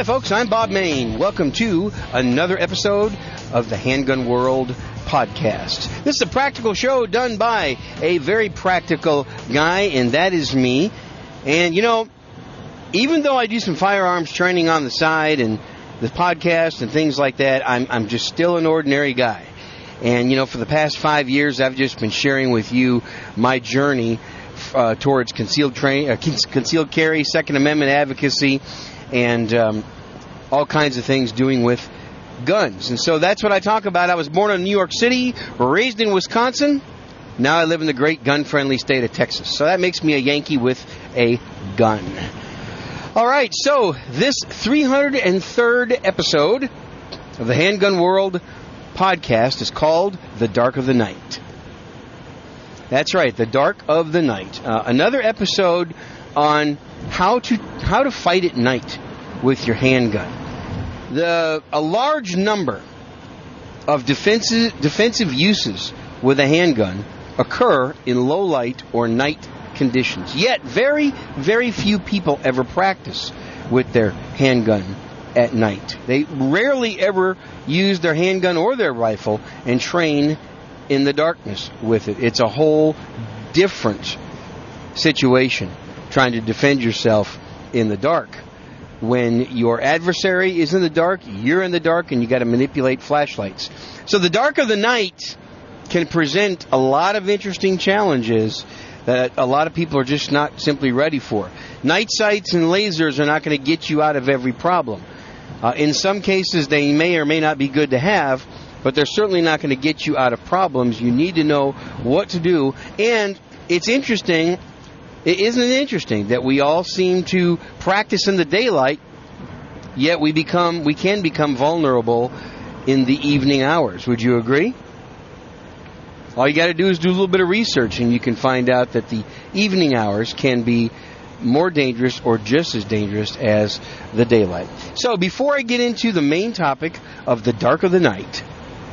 Hi, folks. I'm Bob Main. Welcome to another episode of the Handgun World podcast. This is a practical show done by a very practical guy, and that is me. And, you know, even though I do some firearms training on the side and the podcast and things like that, I'm just still an ordinary guy. And, you know, for the past 5 years, I've just been sharing with you my journey towards concealed carry, Second Amendment advocacy, and all kinds of things doing with guns. And so that's what I talk about. I was born in New York City, raised in Wisconsin. Now I live in the great gun-friendly state of Texas. So that makes me a Yankee with a gun. All right, so this 303rd episode of the Handgun World podcast is called The Dark of the Night. That's right, The Dark of the Night. Another episode on how to fight at night with your handgun. A large number of defensive uses with a handgun occur in low light or night conditions. Yet very, very few people ever practice with their handgun at night. They rarely ever use their handgun or their rifle and train in the darkness with it. It's a whole different situation trying to defend yourself in the dark. When your adversary is in the dark, you're in the dark, and you got to manipulate flashlights. So the dark of the night can present a lot of interesting challenges that a lot of people are just not simply ready for. Night sights and lasers are not going to get you out of every problem. In some cases, they may or may not be good to have, but they're certainly not going to get you out of problems. You need to know what to do. And it's interesting, isn't it interesting that we all seem to practice in the daylight, yet we can become vulnerable in the evening hours. Would you agree? All you got to do is do a little bit of research, and you can find out that the evening hours can be more dangerous or just as dangerous as the daylight. So before I get into the main topic of the dark of the night,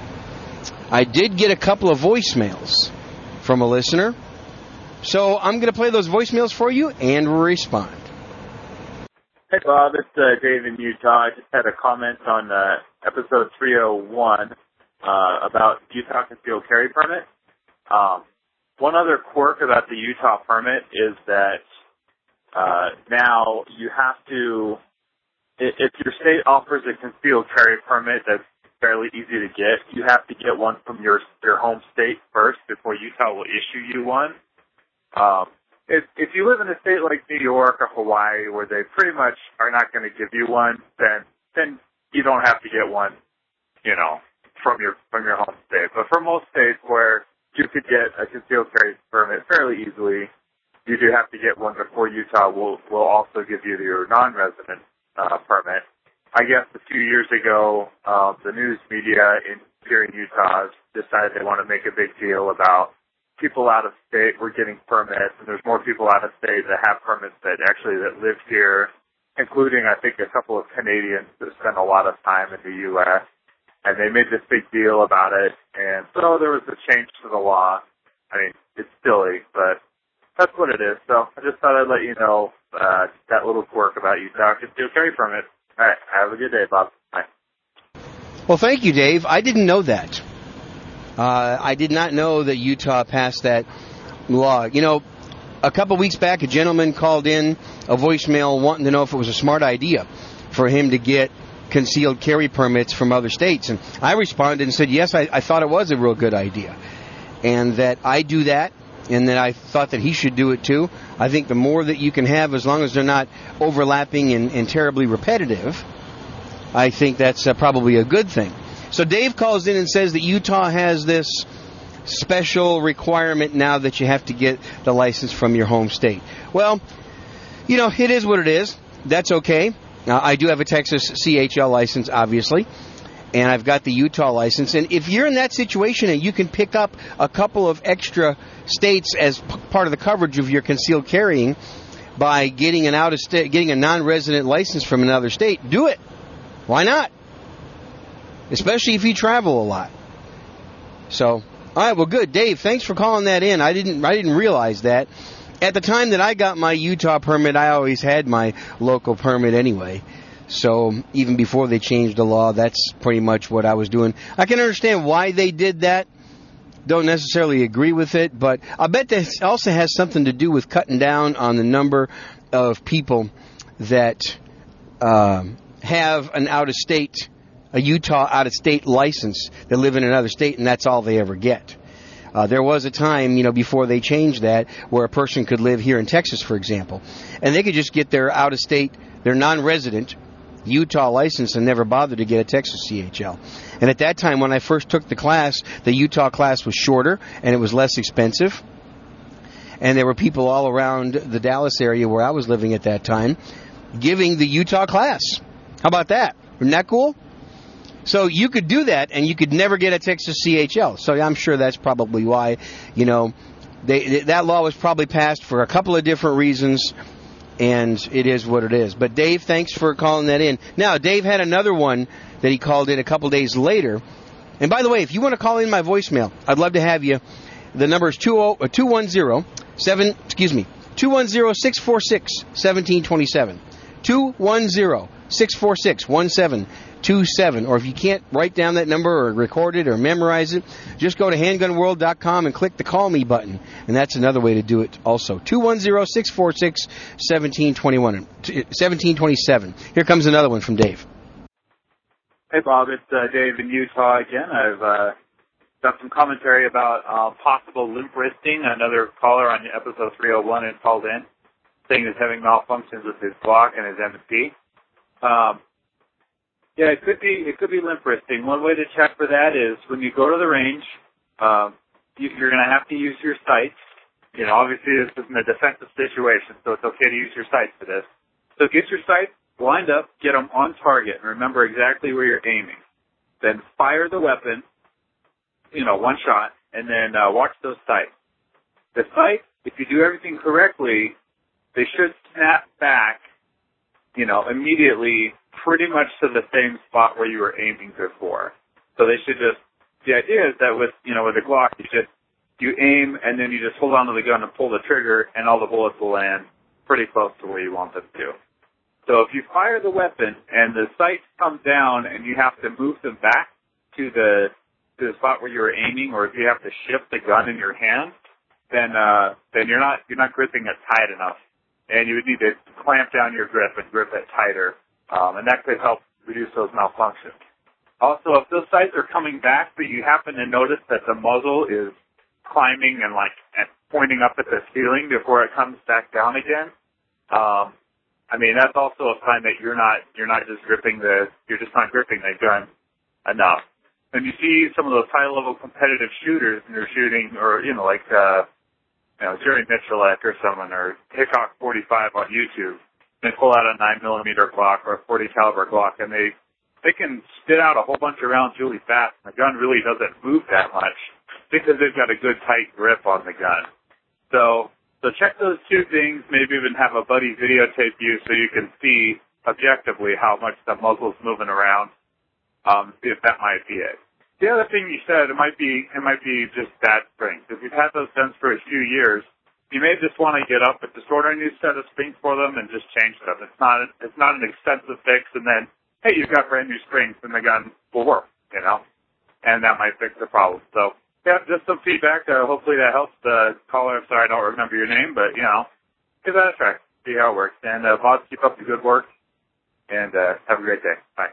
I did get a couple of voicemails from a listener. So I'm going to play those voicemails for you and respond. Hey, Bob. It's Dave in Utah. I just had a comment on episode 301 about Utah concealed carry permit. One other quirk about the Utah permit is that now you have to, if your state offers a concealed carry permit that's fairly easy to get, you have to get one from your home state first before Utah will issue you one. If you live in a state like New York or Hawaii where they pretty much are not going to give you one, then you don't have to get one, you know, from your home state. But for most states where you could get a concealed carry permit fairly easily, you do have to get one before Utah will also give you your non-resident permit. I guess a few years ago, the news media here in Utah decided they want to make a big deal about people out of state were getting permits, and there's more people out of state that have permits that live here, including, I think, a couple of Canadians that spend a lot of time in the U.S., and they made this big deal about it, and so there was a change to the law. I mean, it's silly, but that's what it is. So I just thought I'd let you know that little quirk about Utah concealed carry permit. All right, have a good day, Bob. Bye. Well, thank you, Dave. I didn't know that. I did not know that Utah passed that law. You know, a couple weeks back, a gentleman called in a voicemail wanting to know if it was a smart idea for him to get concealed carry permits from other states. And I responded and said, yes, I thought it was a real good idea. And that I do that, and that I thought that he should do it too. I think the more that you can have, as long as they're not overlapping and terribly repetitive, I think that's probably a good thing. So Dave calls in and says that Utah has this special requirement now that you have to get the license from your home state. Well, you know, it is what it is. That's okay. I do have a Texas CHL license, obviously, and I've got the Utah license. And if you're in that situation and you can pick up a couple of extra states as part of the coverage of your concealed carrying by getting getting a non-resident license from another state, do it. Why not? Especially if you travel a lot. So, all right, well, good. Dave, thanks for calling that in. I didn't realize that. At the time that I got my Utah permit, I always had my local permit anyway. So even before they changed the law, that's pretty much what I was doing. I can understand why they did that. Don't necessarily agree with it, but I bet that also has something to do with cutting down on the number of people that have an a Utah out-of-state license that live in another state, and that's all they ever get. There was a time, before they changed that, where a person could live here in Texas, for example, and they could just get their out-of-state, their non-resident Utah license and never bother to get a Texas CHL. And at that time, when I first took the class, the Utah class was shorter and it was less expensive. And there were people all around the Dallas area where I was living at that time giving the Utah class. How about that? Isn't that cool? So you could do that and you could never get a Texas CHL. So I'm sure that's probably why, that law was probably passed for a couple of different reasons. And it is what it is. But Dave, thanks for calling that in. Now, Dave had another one that he called in a couple days later. And by the way, if you want to call in my voicemail, I'd love to have you. The number is 210-646-1727. 210-646-1727. Or if you can't write down that number or record it or memorize it, just go to handgunworld.com and click the call me button. And that's another way to do it also. 210-646-1727. Here comes another one from Dave. Hey, Bob. It's Dave in Utah again. I've got some commentary about possible limp wristing. Another caller on episode 301 had called in saying he's having malfunctions with his Glock and his M&P. Yeah, it could be limp wristing. One way to check for that is when you go to the range, you're going to have to use your sights. Obviously this isn't a defensive situation, so it's okay to use your sights for this. So get your sights lined up, get them on target, and remember exactly where you're aiming. Then fire the weapon, one shot, and then watch those sights. The sights, if you do everything correctly, they should snap back, immediately pretty much to the same spot where you were aiming before. So they should the idea is that with a Glock, you aim and then you just hold onto the gun and pull the trigger and all the bullets will land pretty close to where you want them to. So if you fire the weapon and the sights come down and you have to move them back to the spot where you were aiming, or if you have to shift the gun in your hand, then you're not gripping it tight enough. And you would need to clamp down your grip and grip it tighter. And that could help reduce those malfunctions. Also, if those sights are coming back, but you happen to notice that the muzzle is climbing and pointing up at the ceiling before it comes back down again, that's also a sign that you're not just you're just not gripping the gun enough. And you see some of those high-level competitive shooters, and they're shooting, or Jerry Mitchellek or someone, or Hickok 45 on YouTube. They pull out a 9mm Glock or a 40 caliber Glock, and they can spit out a whole bunch of rounds really fast. And the gun really doesn't move that much because they've got a good tight grip on the gun. So check those two things. Maybe even have a buddy videotape you so you can see objectively how much the muzzle's moving around. See if that might be it. The other thing you said, it might be just that springs. If you've had those guns for a few years, you may just want to get up and just order a new set of springs for them and just change them. It's not an expensive fix, and then, hey, you've got brand new springs and the gun will work, and that might fix the problem. So, yeah, just some feedback. Hopefully that helps the caller. I'm sorry I don't remember your name, but, give that a try. See how it works. And, Bob, keep up the good work, and have a great day. Bye.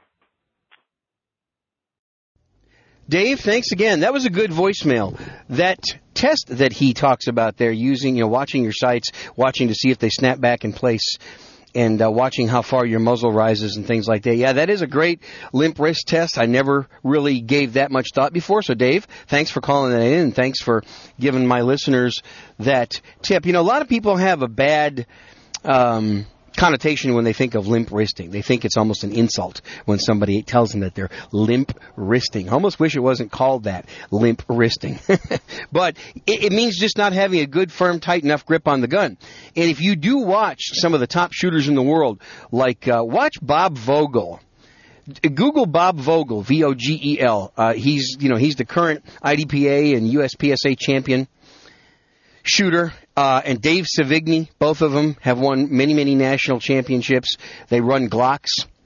Dave, thanks again. That was a good voicemail. That test that he talks about there, using, watching your sights, watching to see if they snap back in place, and watching how far your muzzle rises and things like that. Yeah, that is a great limp wrist test. I never really gave that much thought before. So, Dave, thanks for calling that in, and thanks for giving my listeners that tip. A lot of people have a bad connotation when they think of limp wristing. They think it's almost an insult when somebody tells them that they're limp wristing. I almost wish it wasn't called that, limp wristing. But it means just not having a good, firm, tight enough grip on the gun. And if you do watch some of the top shooters in the world, like watch Bob Vogel. Google Bob Vogel, Vogel. He's the current IDPA and USPSA champion shooter, and Dave Savigny, both of them have won many, many national championships. They run Glocks.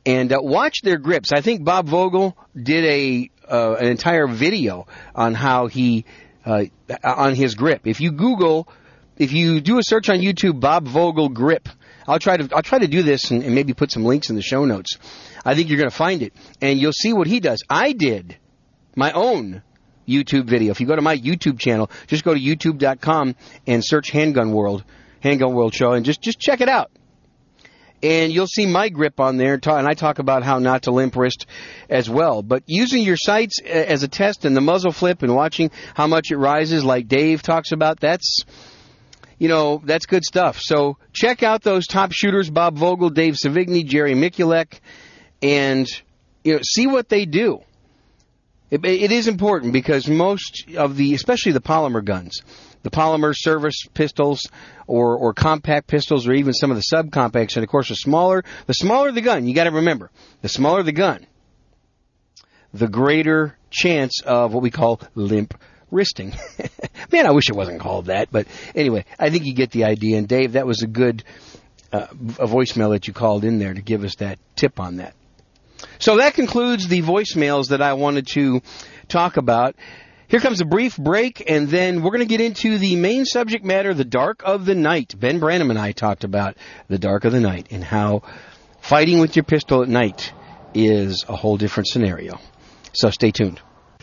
And watch their grips. I think Bob Vogel did an entire video on how he on his grip. If you do a search on YouTube, Bob Vogel grip. I'll try to do this and maybe put some links in the show notes. I think you're going to find it, and you'll see what he does. I did my own YouTube video. If you go to my YouTube channel, just go to youtube.com and search Handgun World Show, and just check it out. And you'll see my grip on there, and I talk about how not to limp wrist as well. But using your sights as a test and the muzzle flip and watching how much it rises, like Dave talks about, that's good stuff. So check out those top shooters, Bob Vogel, Dave Savigny, Jerry Mikulek, and see what they do. It is important because most of especially the polymer guns, the polymer service pistols or compact pistols, or even some of the subcompacts, and of course the smaller the gun, you got to remember, the smaller the gun, the greater chance of what we call limp wristing. Man, I wish it wasn't called that, but anyway, I think you get the idea. And Dave, that was a good a voicemail that you called in there to give us that tip on that. So that concludes the voicemails that I wanted to talk about. Here comes a brief break, and then we're going to get into the main subject matter, the dark of the night. Ben Branham and I talked about the dark of the night and how fighting with your pistol at night is a whole different scenario. So stay tuned.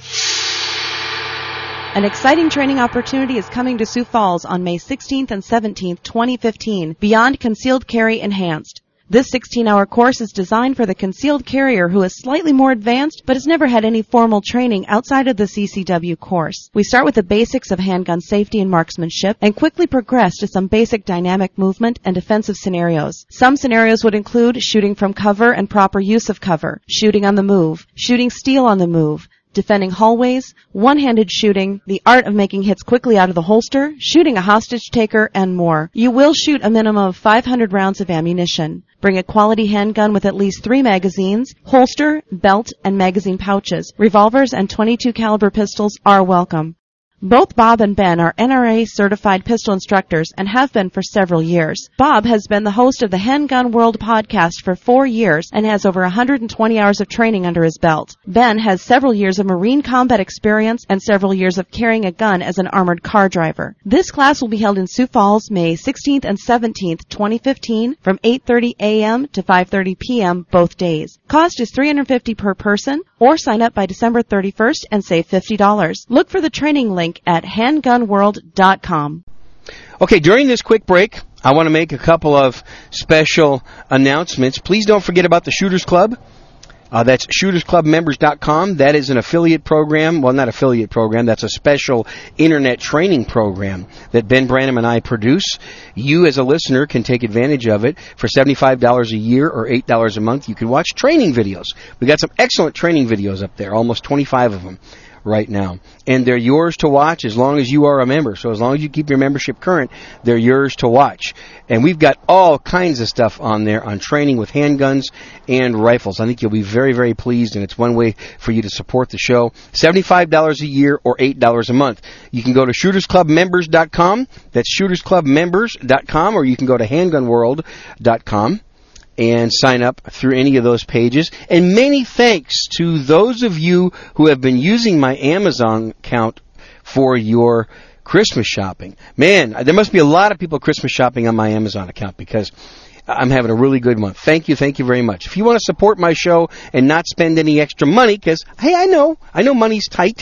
An exciting training opportunity is coming to Sioux Falls on May 16th and 17th, 2015, Beyond Concealed Carry Enhanced. This 16-hour course is designed for the concealed carrier who is slightly more advanced but has never had any formal training outside of the CCW course. We start with the basics of handgun safety and marksmanship and quickly progress to some basic dynamic movement and defensive scenarios. Some scenarios would include shooting from cover and proper use of cover, shooting on the move, shooting steel on the move, defending hallways, one-handed shooting, the art of making hits quickly out of the holster, shooting a hostage taker, and more. You will shoot a minimum of 500 rounds of ammunition. Bring a quality handgun with at least 3 magazines, holster, belt, and magazine pouches. Revolvers and .22 caliber pistols are welcome. Both Bob and Ben are NRA-certified pistol instructors and have been for several years. Bob has been the host of the Handgun World podcast for 4 years and has over 120 hours of training under his belt. Ben has several years of Marine combat experience and several years of carrying a gun as an armored car driver. This class will be held in Sioux Falls, May 16th and 17th, 2015, from 8:30 a.m. to 5:30 p.m. both days. Cost is $350 per person, or sign up by December 31st and save $50. Look for the training link at handgunworld.com. Okay, during this quick break, I want to make a couple of special announcements. Please don't forget about the Shooters Club. That's shootersclubmembers.com. That is an affiliate program. Well, not affiliate program. That's a special internet training program that Ben Branham and I produce. You, as a listener, can take advantage of it for $75 a year or $8 a month. You can watch training videos. We got some excellent training videos up there, almost 25 of them right now. And they're yours to watch as long as you are a member. So as long as you keep your membership current, they're yours to watch. And we've got all kinds of stuff on there on training with handguns and rifles. I think you'll be very, very pleased, and it's one way for you to support the show. $75 a year or $8 a month. You can go to shootersclubmembers.com. That's shootersclubmembers.com, or you can go to handgunworld.com. and sign up through any of those pages. And many thanks to those of you who have been using my Amazon account for your Christmas shopping. Man, there must be a lot of people Christmas shopping on my Amazon account because I'm having a really good month. Thank you very much. If you want to support my show and not spend any extra money, because, hey, I know money's tight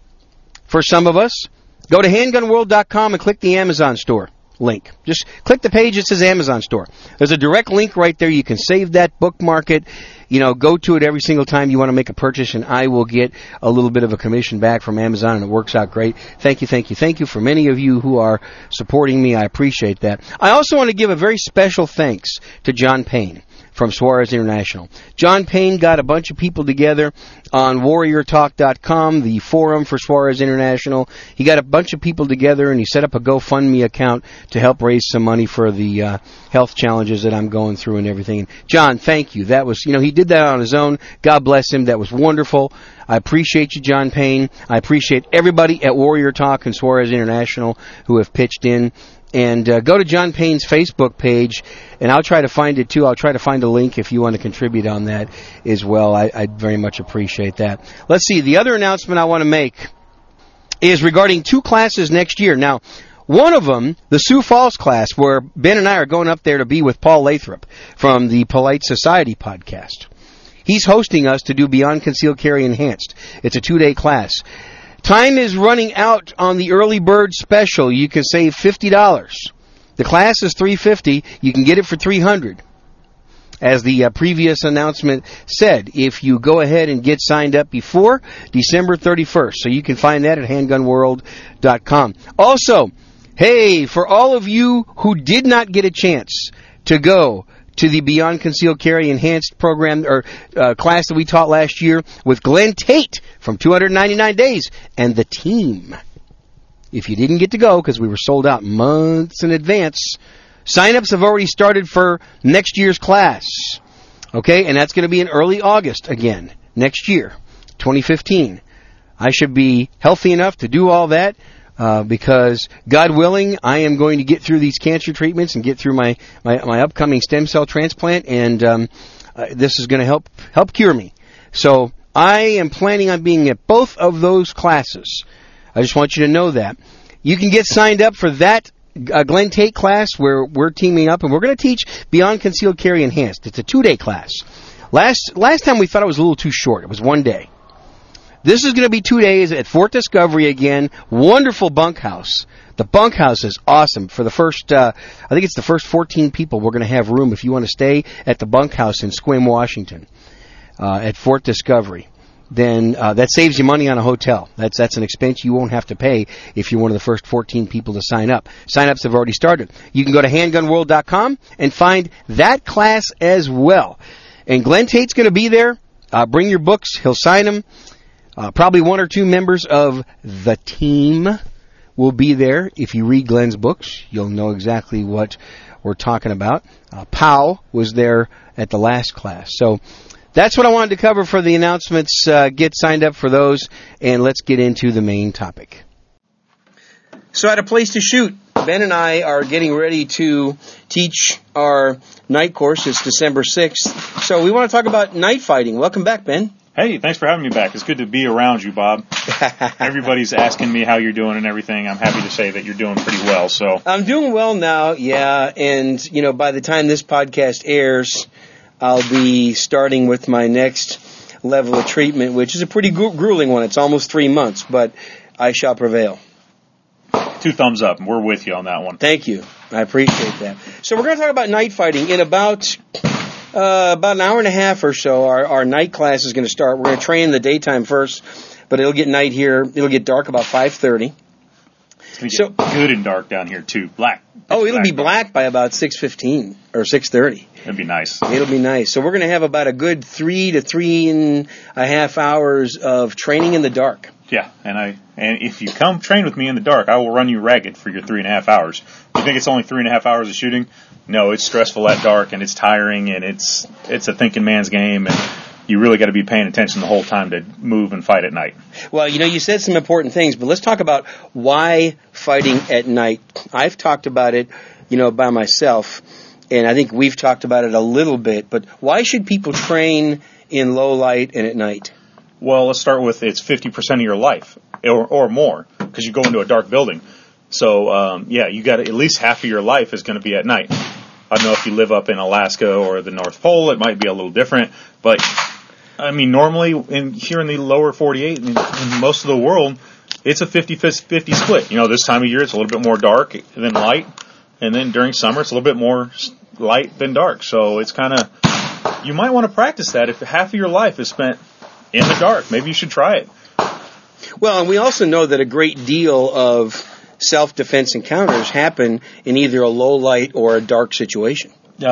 for some of us, go to handgunworld.com and click the Amazon store link. Just click the page that says Amazon store. There's a direct link right there. You can save that, bookmark it, go to it every single time you want to make a purchase, and I will get a little bit of a commission back from Amazon, and it works out great. Thank you for many of you who are supporting me. I appreciate that. I also want to give a very special thanks to John Payne from Suarez International. John Payne got a bunch of people together on WarriorTalk.com, the forum for Suarez International. He got a bunch of people together, and he set up a GoFundMe account to help raise some money for the health challenges that I'm going through and everything. And John, thank you. That was, he did that on his own. God bless him. That was wonderful. I appreciate you, John Payne. I appreciate everybody at Warrior Talk and Suarez International who have pitched in. And go to John Payne's Facebook page, and I'll try to find it, too. I'll try to find a link if you want to contribute on that as well. I'd very much appreciate that. Let's see. The other announcement I want to make is regarding 2 classes next year. Now, one of them, the Sioux Falls class, where Ben and I are going up there to be with Paul Lathrop from the Polite Society podcast. He's hosting us to do Beyond Concealed Carry Enhanced. It's a 2-day class. Time is running out on the early bird special. You can save $50. The class is $350. You can get it for $300. As the previous announcement said, if you go ahead and get signed up before December 31st. So you can find that at handgunworld.com. Also, hey, for all of you who did not get a chance to go to the Beyond Concealed Carry Enhanced program or class that we taught last year with Glenn Tate from 299 Days and the team. If you didn't get to go because we were sold out months in advance, sign-ups have already started for next year's class. Okay, and that's going to be in early August again, next year, 2015. I should be healthy enough to do all that. Because, God willing, I am going to get through these cancer treatments and get through my upcoming stem cell transplant, and this is going to help cure me. So I am planning on being at both of those classes. I just want you to know that. You can get signed up for that Glenn Tate class where we're teaming up, and we're going to teach Beyond Concealed Carry Enhanced. It's a 2-day class. Last time we thought it was a little too short. It was 1 day. This is going to be 2 days at Fort Discovery again. Wonderful bunkhouse. The bunkhouse is awesome. For the first, I think it's the first 14 people we're going to have room if you want to stay at the bunkhouse in Sequim, Washington, at Fort Discovery. Then that saves you money on a hotel. That's an expense you won't have to pay if you're one of the first 14 people to sign up. Sign-ups have already started. You can go to handgunworld.com and find that class as well. And Glenn Tate's going to be there. Bring your books. He'll sign them. Probably 1 or 2 members of the team will be there. If you read Glenn's books, you'll know exactly what we're talking about. Powell was there at the last class. So that's what I wanted to cover for the announcements. Get signed up for those, and let's get into the main topic. So at A Place to Shoot, Ben and I are getting ready to teach our night course. It's December 6th. So we want to talk about night fighting. Welcome back, Ben. Hey, thanks for having me back. It's good to be around you, Bob. Everybody's asking me how you're doing and everything. I'm happy to say that you're doing pretty well. So I'm doing well now, yeah. And, by the time this podcast airs, I'll be starting with my next level of treatment, which is a pretty grueling one. It's almost 3 months, but I shall prevail. 2 thumbs up. We're with you on that one. Thank you. I appreciate that. So we're going to talk about night fighting in about an hour and a half or so. Our night class is going to start. We're going to train in the daytime first, but it'll get night here. It'll get dark about 5:30. It's going to get good and dark down here, too. Black. It'll be black by about 6:15 or 6:30. It'll be nice. It'll be nice. So we're going to have about a good 3 to 3.5 hours of training in the dark. Yeah, and if you come train with me in the dark, I will run you ragged for your 3.5 hours. You think it's only 3.5 hours of shooting? No, it's stressful at dark, and it's tiring, and it's a thinking man's game, and you really got to be paying attention the whole time to move and fight at night. Well, you said some important things, but let's talk about why fighting at night. I've talked about it, by myself, and I think we've talked about it a little bit, but why should people train in low light and at night? Well, let's start with it's 50% of your life or more because you go into a dark building. So, you got at least half of your life is going to be at night. I don't know if you live up in Alaska or the North Pole, it might be a little different. But, normally here in the lower 48, in most of the world, it's a 50-50 split. This time of year it's a little bit more dark than light. And then during summer it's a little bit more light than dark. So it's kind of, you might want to practice that if half of your life is spent in the dark. Maybe you should try it. Well, and we also know that a great deal of self-defense encounters happen in either a low light or a dark situation.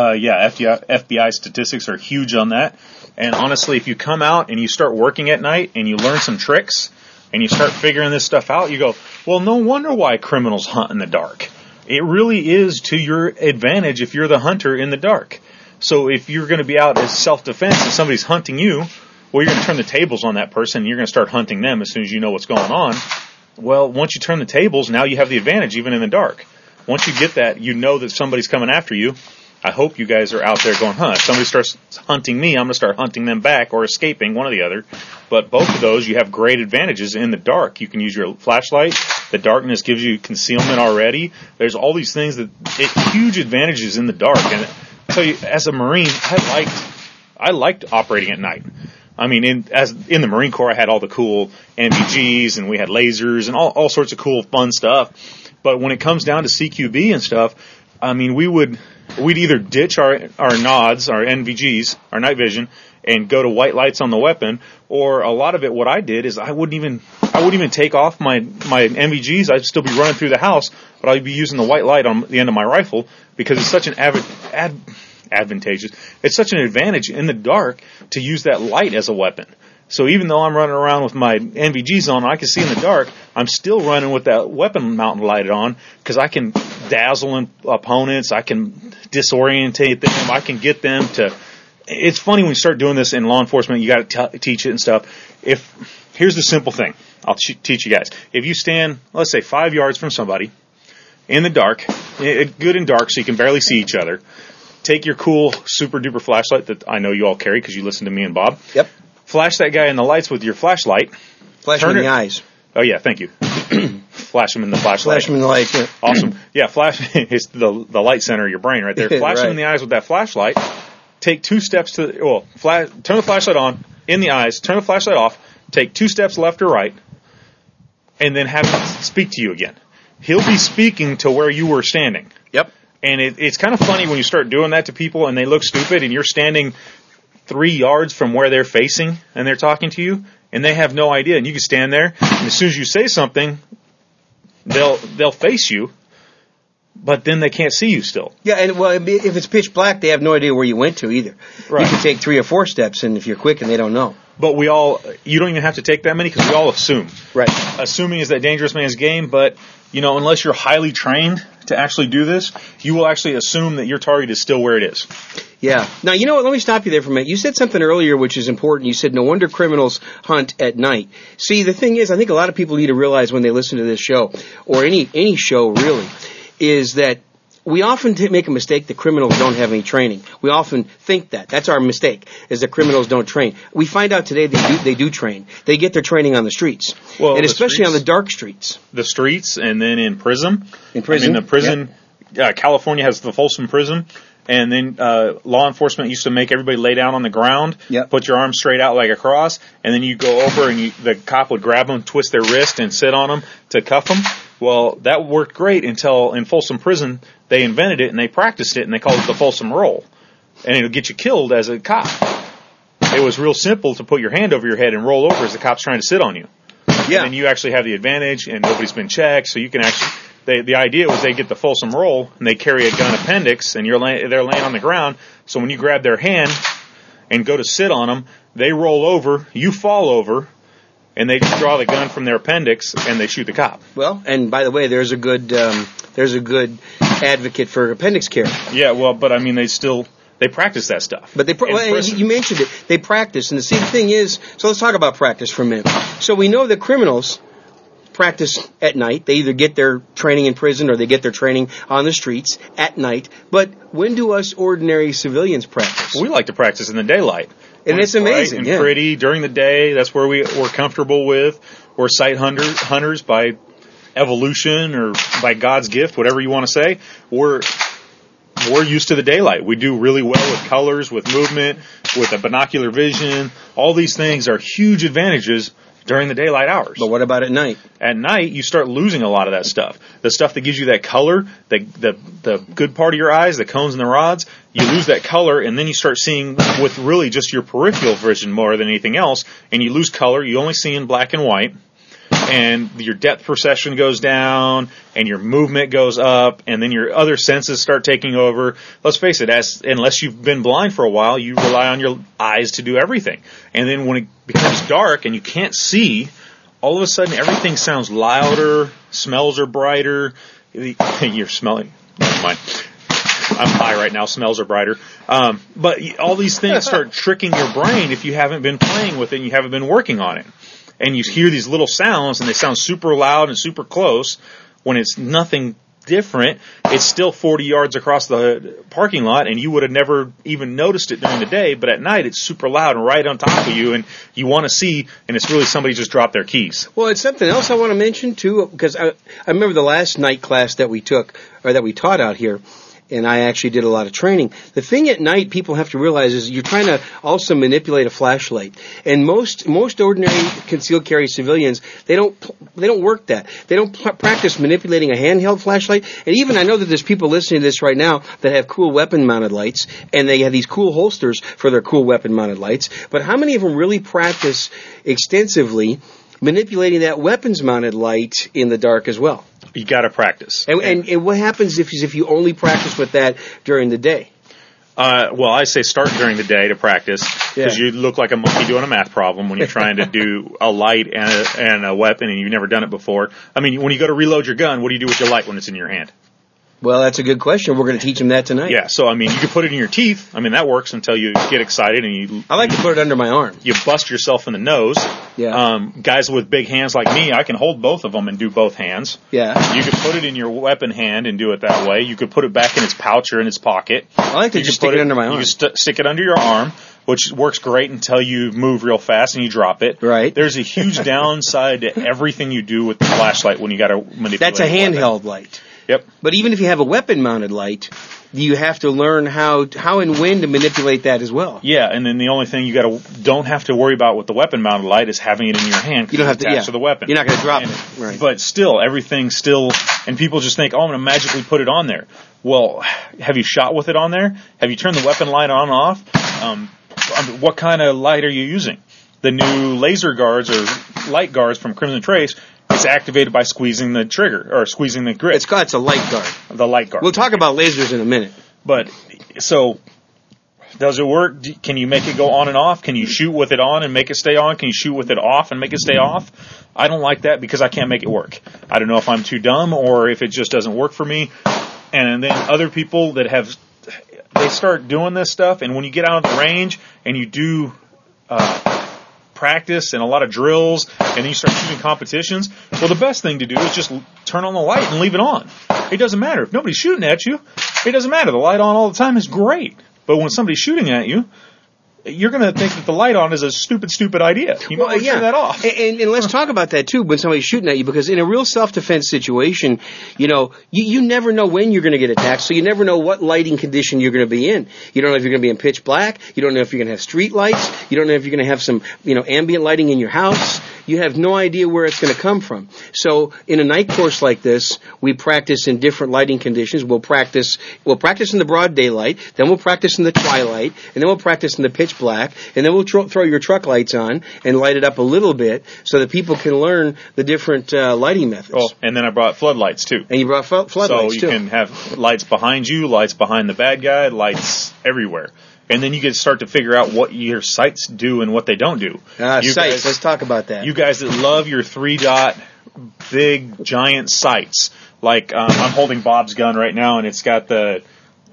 FBI statistics are huge on that. And honestly, if you come out and you start working at night and you learn some tricks and you start figuring this stuff out, you go, well, no wonder why criminals hunt in the dark. It really is to your advantage if you're the hunter in the dark. So if you're going to be out as self-defense and somebody's hunting you, well, you're going to turn the tables on that person and you're going to start hunting them as soon as you know what's going on. Well, once you turn the tables, now you have the advantage even in the dark. once you get that, you know that somebody's coming after you. I hope you guys are out there going, if somebody starts hunting me, I'm going to start hunting them back or escaping, one or the other. But both of those, you have great advantages in the dark. You can use your flashlight. The darkness gives you concealment already. There's all these things huge advantages in the dark. And I tell you, as a Marine, I liked operating at night. I mean, in the Marine Corps, I had all the cool NVGs and we had lasers and all sorts of cool, fun stuff. But when it comes down to CQB and stuff, I mean, we'd either ditch our nods, our NVGs, our night vision, and go to white lights on the weapon, or a lot of it, what I did is I wouldn't even take off my NVGs. I'd still be running through the house, but I'd be using the white light on the end of my rifle because it's such an advantageous. It's such an advantage in the dark to use that light as a weapon. So even though I'm running around with my NVGs on, I can see in the dark, I'm still running with that weapon mounted light on because I can dazzle opponents, I can disorientate them, I can get them to... It's funny when you start doing this in law enforcement, you got to teach it and stuff. Here's the simple thing I'll teach you guys. If you stand, let's say, 5 yards from somebody in the dark, good and dark so you can barely see each other, take your cool super duper flashlight that I know you all carry because you listen to me and Bob. Yep. Flash that guy in the lights with your flashlight. Flash him in the eyes. Oh, yeah, thank you. Flash him in the flashlight. Flash him in the light. Yeah. Awesome. Yeah, flash is the light center of your brain right there. Flash right. him in the eyes with that flashlight. Take 2 steps turn the flashlight on, in the eyes, turn the flashlight off, take 2 steps left or right, and then have him speak to you again. He'll be speaking to where you were standing. Yep. And it's kind of funny when you start doing that to people and they look stupid and you're standing 3 yards from where they're facing and they're talking to you and they have no idea. And you can stand there and as soon as you say something, they'll face you, but then they can't see you still. Yeah, and if it's pitch black, they have no idea where you went to either. Right. You can take 3 or 4 steps and if you're quick and they don't know. But you don't even have to take that many because we all assume. Right. Assuming is that dangerous man's game, but, unless you're highly trained to actually do this, you will actually assume that your target is still where it is. Yeah. Now, you know what? Let me stop you there for a minute. You said something earlier which is important. You said no wonder criminals hunt at night. See, the thing is, I think a lot of people need to realize when they listen to this show, or any show really, is that we often make a mistake that criminals don't have any training. We often think that. That's our mistake, is that criminals don't train. We find out today they do train. They get their training on the streets. Well, and especially on the dark streets. The streets, and then in prison. In prison. I mean, the prison, California has the Folsom Prison. And then law enforcement used to make everybody lay down on the ground, put your arms straight out like a cross, and then you go over and the cop would grab them, twist their wrist, and sit on them to cuff them. Well, that worked great until in Folsom Prison they invented it and they practiced it and they called it the Folsom Roll. And it'll get you killed as a cop. It was real simple to put your hand over your head and roll over as the cop's trying to sit on you. Yeah. And then you actually have the advantage and nobody's been checked, so you can actually... The idea was they get the Folsom Roll and they carry a gun appendix and they're laying on the ground. So when you grab their hand and go to sit on them, they roll over, you fall over, and they just draw the gun from their appendix and they shoot the cop. Well, and by the way, there's a good advocate for appendix care. Yeah, well, but I mean, they practice that stuff. But you mentioned it. They practice, and the thing is, so let's talk about practice for a minute. So we know that criminals practice at night. They either get their training in prison or they get their training on the streets at night. But when do us ordinary civilians practice? We like to practice in the daylight. And it's amazing. And pretty during the day. That's where we're comfortable with. We're sight hunters by evolution or by God's gift, whatever you want to say. We're used to the daylight. We do really well with colors, with movement, with the binocular vision. All these things are huge advantages during the daylight hours. But what about at night? At night, you start losing a lot of that stuff. The stuff that gives you that color, the good part of your eyes, the cones and the rods, you lose that color, and then you start seeing with really just your peripheral vision more than anything else, and you lose color. You only see in black and white, and your depth perception goes down, and your movement goes up, and then your other senses start taking over. Let's face it, unless you've been blind for a while, you rely on your eyes to do everything. And then when it becomes dark and you can't see, all of a sudden everything sounds louder, smells are brighter. You're smelling. Never mind. I'm high right now. Smells are brighter. But all these things start tricking your brain if you haven't been playing with it and you haven't been working on it. And you hear these little sounds, and they sound super loud and super close when it's nothing different. It's still 40 yards across the parking lot, and you would have never even noticed it during the day, but at night it's super loud and right on top of you, and you want to see, and it's really somebody just dropped their keys. Well, it's something else I want to mention, too, because I remember the last night class that we took, or that we taught out here, and I actually did a lot of training. The thing at night people have to realize is you're trying to also manipulate a flashlight. And most ordinary concealed carry civilians, they don't work that. They don't practice manipulating a handheld flashlight. And even I know that there's people listening to this right now that have cool weapon mounted lights, and they have these cool holsters for their cool weapon mounted lights. But how many of them really practice extensively manipulating that weapons mounted light in the dark as well? You got to practice. And what happens if you only practice with that during the day? Well, I say start during the day to practice, because you look like a monkey doing a math problem when you're trying to do a light and a weapon and you've never done it before. I mean, when you go to reload your gun, what do you do with your light when it's in your hand? Well, that's a good question. We're going to teach them that tonight. Yeah, so, I mean, you can put it in your teeth. I mean, that works until you get excited and you... I like to put it under my arm. You bust yourself in the nose. Yeah. Guys with big hands like me, I can hold both of them and do both hands. Yeah. You could put it in your weapon hand and do it that way. You could put it back in its pouch or in its pocket. I like to just stick it under my arm. You stick it under your arm, which works great until you move real fast and you drop it. Right. There's a huge downside to everything you do with the flashlight when you got to manipulate. That's a handheld light. Yep. But even if you have a weapon-mounted light, you have to learn how and when to manipulate that as well. Yeah, and then the only thing you don't have to worry about with the weapon-mounted light is having it in your hand. You don't have to attached to the weapon. You're not going to drop it. Right. But still, everything's still, and people just think, oh, I'm going to magically put it on there. Well, have you shot with it on there? Have you turned the weapon light on and off? What kind of light are you using? The new laser guards or light guards from Crimson Trace. It's activated by squeezing the trigger, or squeezing the grip. It's a light guard. The light guard. We'll talk about lasers in a minute. But, so, does it work? Can you make it go on and off? Can you shoot with it on and make it stay on? Can you shoot with it off and make it stay off? I don't like that because I can't make it work. I don't know if I'm too dumb or if it just doesn't work for me. And then other people that they start doing this stuff, and when you get out of the range and you do practice and a lot of drills, and then you start shooting competitions, well, the best thing to do is just turn on the light and leave it on. It doesn't matter. If nobody's shooting at you, it doesn't matter. The light on all the time is great. But when somebody's shooting at you, you're going to think that the light on is a stupid idea. You might turn that off. And let's talk about that, too, when somebody's shooting at you, because in a real self-defense situation, you never know when you're going to get attacked, so you never know what lighting condition you're going to be in. You don't know if you're going to be in pitch black. You don't know if you're going to have street lights. You don't know if you're going to have some, ambient lighting in your house. You have no idea where it's going to come from. So in a night course like this, we practice in different lighting conditions. We'll practice in the broad daylight, then we'll practice in the twilight, and then we'll practice in the pitch black, and then we'll throw your truck lights on and light it up a little bit so that people can learn the different lighting methods. Oh, and then I brought floodlights too. And you brought floodlights too. So you can have lights behind you, lights behind the bad guy, lights everywhere. And then you can start to figure out what your sights do and what they don't do. Sights, let's talk about that. You guys that love your 3-dot big giant sights, like I'm holding Bob's gun right now, and it's got the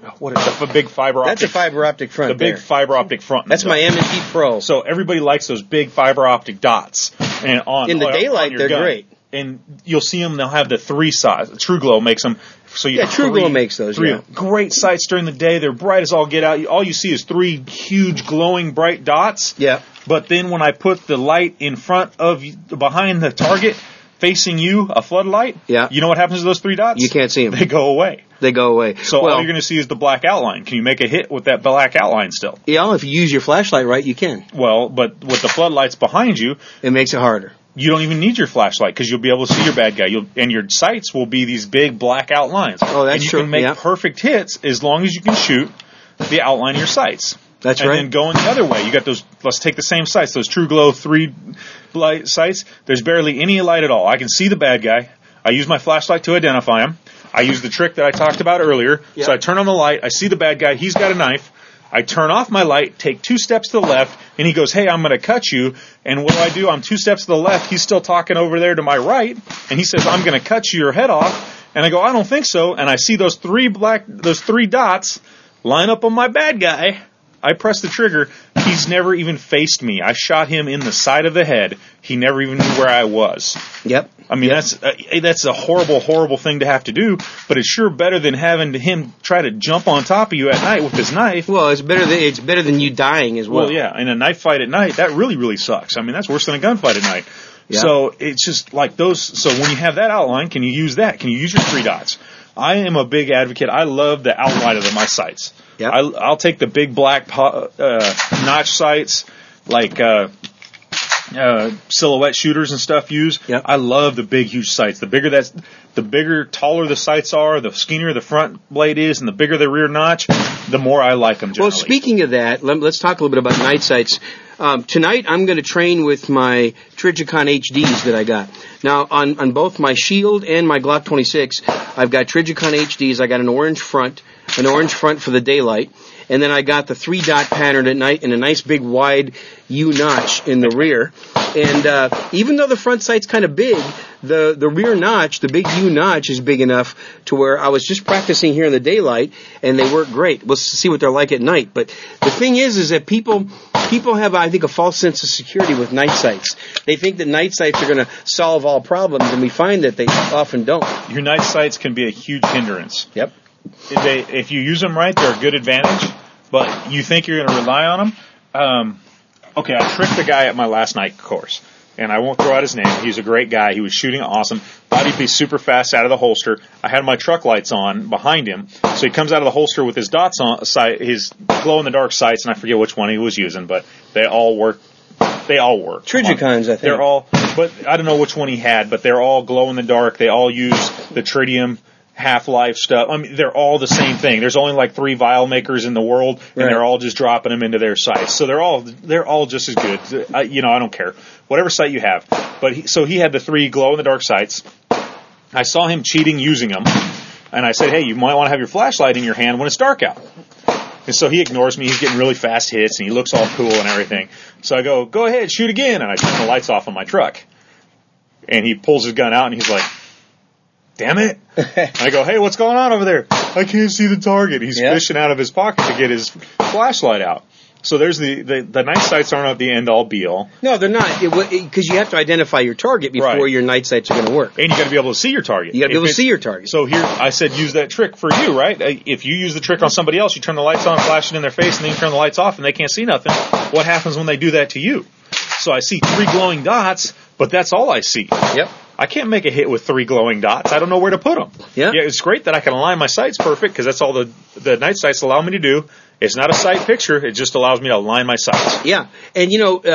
big fiber optic. That's a fiber optic front. The big fiber optic front. That's my M&P Pro. So everybody likes those big fiber optic dots. And in the daylight, they're great. And you'll see them. They'll have the 3 size. TrueGlow makes them. So you TrueGlow makes those. Great sights during the day. They're bright as all get out. All you see is 3 huge glowing bright dots. Yeah. But then when I put the light in front of behind the target, facing you, a floodlight. Yeah. You know what happens to those 3 dots? You can't see them. They go away. So all you're going to see is the black outline. Can you make a hit with that black outline still? Yeah, if you use your flashlight right, you can. Well, but with the floodlights behind you, it makes it harder. You don't even need your flashlight because you'll be able to see your bad guy. And your sights will be these big black outlines. Oh, that's true. And you can make perfect hits as long as you can shoot the outline of your sights. That's right. And then going the other way. You got those, let's take the same sights, those TrueGlow 3 light sights. There's barely any light at all. I can see the bad guy. I use my flashlight to identify him. I use the trick that I talked about earlier. Yep. So I turn on the light. I see the bad guy. He's got a knife. I turn off my light, take 2 steps to the left, and he goes, hey, I'm going to cut you. And what do? I'm 2 steps to the left. He's still talking over there to my right. And he says, I'm going to cut your head off. And I go, I don't think so. And I see those 3 dots line up on my bad guy. I pressed the trigger. He's never even faced me. I shot him in the side of the head. He never even knew where I was. Yep. I mean, that's a horrible, horrible thing to have to do, but it's sure better than having him try to jump on top of you at night with his knife. Well, it's better than you dying as well. Well, yeah, in a knife fight at night, that really, really sucks. I mean, that's worse than a gunfight at night. Yeah. So it's just like those. So when you have that outline, can you use that? Can you use your 3 dots? I am a big advocate. I love the outline of my sights. Yep. I'll take the big black notch sights like silhouette shooters and stuff use. Yep. I love the big, huge sights. The bigger, taller the sights are, the skinnier the front blade is, and the bigger the rear notch, the more I like them generally. Well, speaking of that, let's talk a little bit about night sights. Tonight I'm going to train with my Trijicon HDs that I got. Now, on both my Shield and my Glock 26, I've got Trijicon HDs. I got an orange front for the daylight, and then I got the 3-dot pattern at night and a nice big wide U notch in the rear. And even though the front sight's kind of big, the rear notch, the big U notch, is big enough to where I was just practicing here in the daylight, and they work great. We'll see what they're like at night. But the thing is that people have, I think, a false sense of security with night sights. They think that night sights are going to solve all problems, and we find that they often don't. Your night sights can be a huge hindrance. Yep. If you use them right, they're a good advantage, but you think you're going to rely on them. Okay, I tricked the guy at my last night course, and I won't throw out his name. He's a great guy. He was shooting awesome. Thought he'd be super fast out of the holster. I had my truck lights on behind him, so he comes out of the holster with his dots on, his glow-in-the-dark sights, and I forget which one he was using, but they all work. Trijicons, I think. They're all, but I don't know which one he had, but they're all glow-in-the-dark. They all use the tritium Half-Life stuff. I mean, they're all the same thing. There's only like 3 vial makers in the world, and they're all just dropping them into their sights. So they're all just as good. I don't care. Whatever sight you have. But he had the 3 glow-in-the-dark sights. I saw him cheating using them, and I said, hey, you might want to have your flashlight in your hand when it's dark out. And so he ignores me. He's getting really fast hits, and he looks all cool and everything. So I go ahead, shoot again, and I turn the lights off on my truck. And he pulls his gun out, and he's like, damn it. I go, hey, what's going on over there? I can't see the target. He's fishing out of his pocket to get his flashlight out. So there's the night sights aren't the end-all, be-all. No, they're not, because you have to identify your target before your night sights are going to work. And you got to be able to see your target. You got to be able to see your target. So here, I said use that trick for you, right? If you use the trick on somebody else, you turn the lights on, flash it in their face, and then you turn the lights off, and they can't see nothing. What happens when they do that to you? So I see 3 glowing dots, but that's all I see. Yep. I can't make a hit with 3 glowing dots. I don't know where to put them. Yeah, it's great that I can align my sights perfect because that's all the night sights allow me to do. It's not a sight picture. It just allows me to align my sights. Yeah. And,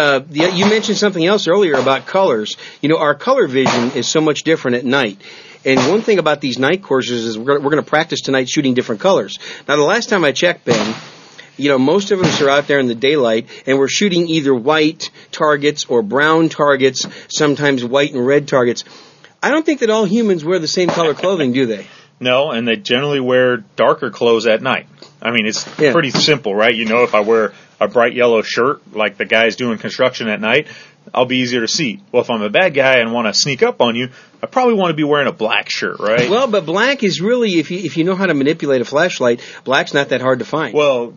you mentioned something else earlier about colors. Our color vision is so much different at night. And one thing about these night courses is we're going to practice tonight shooting different colors. Now, the last time I checked, Ben, most of us are out there in the daylight, and we're shooting either white targets or brown targets, sometimes white and red targets. I don't think that all humans wear the same color clothing, do they? No, and they generally wear darker clothes at night. I mean, it's pretty simple, right? If I wear a bright yellow shirt, like the guys doing construction at night, I'll be easier to see. Well, if I'm a bad guy and want to sneak up on you, I probably want to be wearing a black shirt, right? Well, but black is really, if you know how to manipulate a flashlight, black's not that hard to find. Well,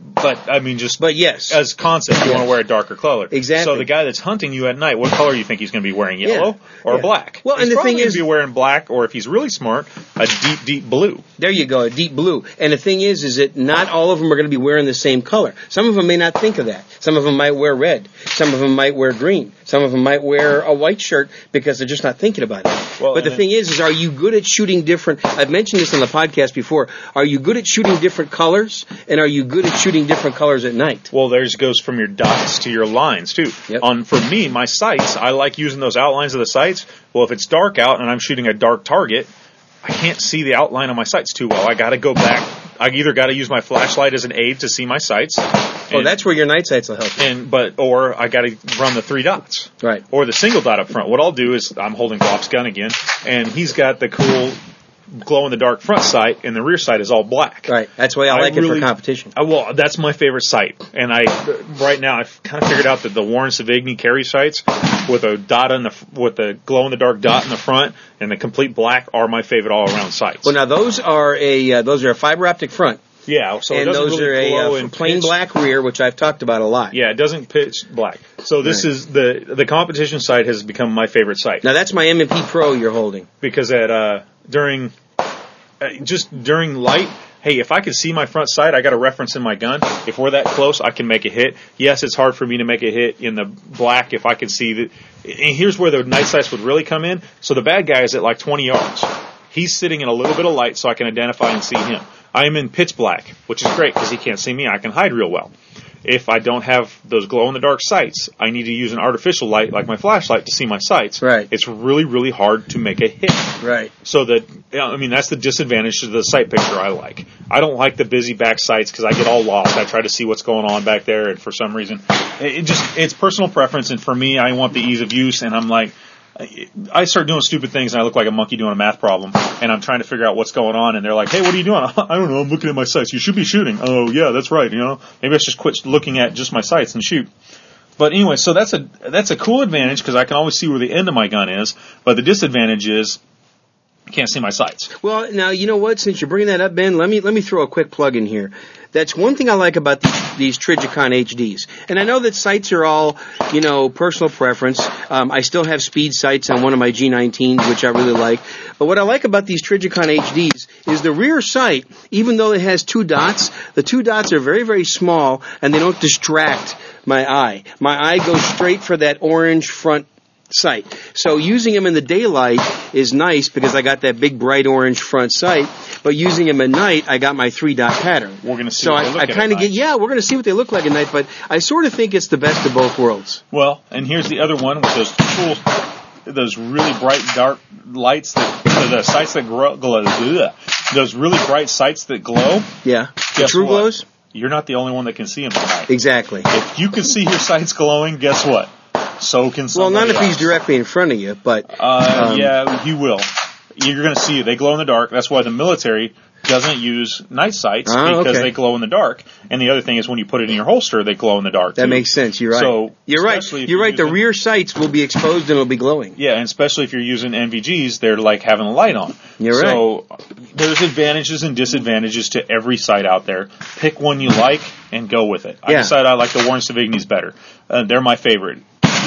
but yes, as concept, you want to wear a darker color. Exactly. So the guy that's hunting you at night, what color do you think he's going to be wearing? Yellow or black? Well, he's and the thing is, be wearing black, or if he's really smart, a deep, deep blue. There you go, a deep blue. And the thing is that not all of them are going to be wearing the same color. Some of them may not think of that. Some of them might wear red. Some of them might wear green. Some of them might wear a white shirt because they're just not thinking about it. Well, but the thing is are you good at shooting different? I've mentioned this on the podcast before. Are you good at shooting different colors, and are you good at shooting different colors at night? Well, there's goes from your dots to your lines too. Yep. For me, my sights, I like using those outlines of the sights. Well, if it's dark out and I'm shooting a dark target, I can't see the outline of my sights too well. I got to go back. I either got to use my flashlight as an aid to see my sights. That's where your night sights will help you. Or I got to run the 3 dots. Right. Or the single dot up front. What I'll do is I'm holding Glock's gun again, and he's got the cool glow-in-the-dark front sight, and the rear sight is all black. Right. That's why I like it for competition. Well, that's my favorite sight. And right now I've kind of figured out that the Warren Savigny carry sights with a dot with the glow-in-the-dark dot in the front and the complete black are my favorite all-around sights. Well, now those are a fiber optic front. Yeah, so it and doesn't those really glow are in a plain pitch. black rear, which I've talked about a lot. Yeah, it doesn't pitch black. So this Right. is the competition sight has become my favorite sight Now that's my M&P Pro you're holding. because during light, hey, if I can see my front sight, I got a reference in my gun. If we're that close, I can make a hit. Yes, it's hard for me to make a hit in the black if I can see that. And here's where the night sights would really come in. So the bad guy is at like 20 yards. He's sitting in a little bit of light so I can identify and see him. I am in pitch black, which is great because he can't see me. I can hide real well. If I don't have those glow-in-the-dark sights, I need to use an artificial light like my flashlight to see my sights. Right. It's really, really hard to make a hit. Right. So that's the disadvantage to the sight picture I like. I don't like the busy back sights because I get all lost. I try to see what's going on back there, and for some reason, it's personal preference. And for me, I want the ease of use, and I'm like, I start doing stupid things, and I look like a monkey doing a math problem, and I'm trying to figure out what's going on, and they're like, hey, what are you doing? I don't know, I'm looking at my sights. You should be shooting. Oh, yeah, that's right, Maybe I should just quit looking at just my sights and shoot. But anyway, so that's a cool advantage because I can always see where the end of my gun is, but the disadvantage is I can't see my sights. Well, now, you know what? Since you're bringing that up, Ben, let me throw a quick plug in here. That's one thing I like about these Trijicon HDs. And I know that sights are all, personal preference. I still have speed sights on one of my G19s, which I really like. But what I like about these Trijicon HDs is the rear sight, even though it has two dots, the two dots are very, very small, and they don't distract my eye. My eye goes straight for that orange front sight. So using them in the daylight is nice because I got that big bright orange front sight, but using them at night, I got my 3-dot pattern. We're going to see so what they look I kind of we're going to see what they look like at night, but I sort of think it's the best of both worlds. Well, and here's the other one with those really bright dark lights the sights that glow, those really bright sights that glow. Yeah. Guess True what? glows? You're not the only one that can see them at night. Exactly. If you can see your sights glowing, guess what? So can somebody Well, not if else. he's directly in front of you, but... yeah, he will. You're going to see it. They glow in the dark. That's why the military doesn't use night sights because they glow in the dark. And the other thing is when you put it in your holster, they glow in the dark, That too. makes sense. You're right. So, you're right. You're right. The rear sights will be exposed and it'll be glowing. Yeah, and especially if you're using NVGs, they're like having a light on. You're right. So there's advantages and disadvantages to every sight out there. Pick one you like and go with it. I decided I like the Warren Savigny's better. They're my favorite.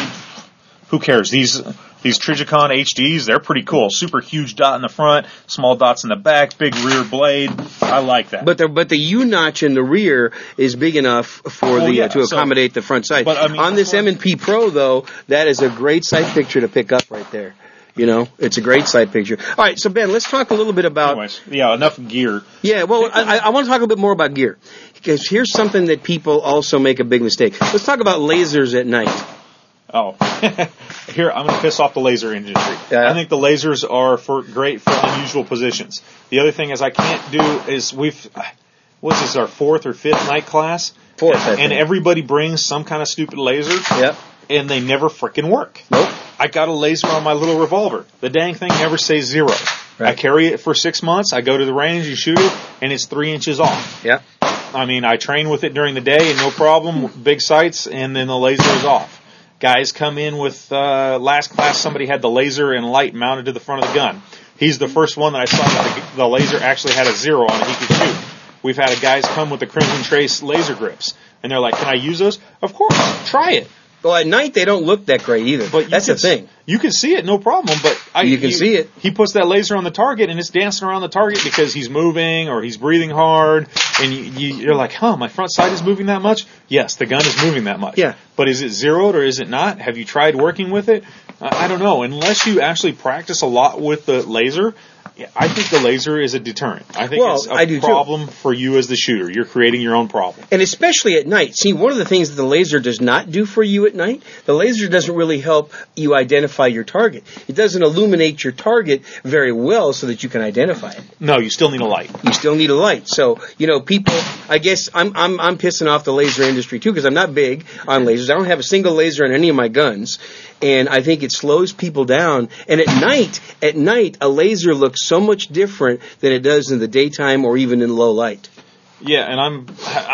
Who cares? These Trijicon HDs, they're pretty cool. Super huge dot in the front, small dots in the back, big rear blade. I like that. But the U notch in the rear is big enough for to accommodate the front sight. But, on this M&P Pro, though, that is a great sight picture to pick up right there. It's a great sight picture. All right, so Ben, let's talk a little bit about... Anyways, enough gear. Yeah, well, I want to talk a bit more about gear. Because here's something that people also make a big mistake. Let's talk about lasers at night. Oh, here, I'm going to piss off the laser industry. Yeah. I think the lasers are great for unusual positions. The other thing is I can't do is what's this, our 4th or 5th night class? 4th, I think. And everybody brings some kind of stupid laser. Yep. And they never frickin' work. Nope. I got a laser on my little revolver. The dang thing never says 0. Right. I carry it for 6 months. I go to the range, you shoot it, and it's 3 inches off. Yeah. I mean, I train with it during the day, and no problem, big sights, and then the laser is off. Guys come in with, last class, somebody had the laser and light mounted to the front of the gun. He's the first one that I saw that the laser actually had a 0 on it he could shoot. We've had guys come with the Crimson Trace laser grips, and they're like, can I use those? Of course, try it. Well, at night they don't look that great either. But that's the thing. You can see it, no problem. But you can see it. He puts that laser on the target, and it's dancing around the target because he's moving or he's breathing hard. And you're like, my front sight is moving that much? Yes, the gun is moving that much. Yeah. But is it zeroed or is it not? Have you tried working with it? I don't know. Unless you actually practice a lot with the laser, I think the laser is a deterrent. I think it's a problem for you as the shooter. You're creating your own problem. And especially at night. See, one of the things that the laser does not do for you at night, the laser doesn't really help you identify your target. It doesn't illuminate your target very well so that you can identify it. No, you still need a light. You still need a light. So, people, I guess I'm pissing off the laser industry too because I'm not big on lasers. I don't have a single laser on any of my guns. And I think it slows people down. And at night, a laser looks so much different than it does in the daytime or even in low light. Yeah, and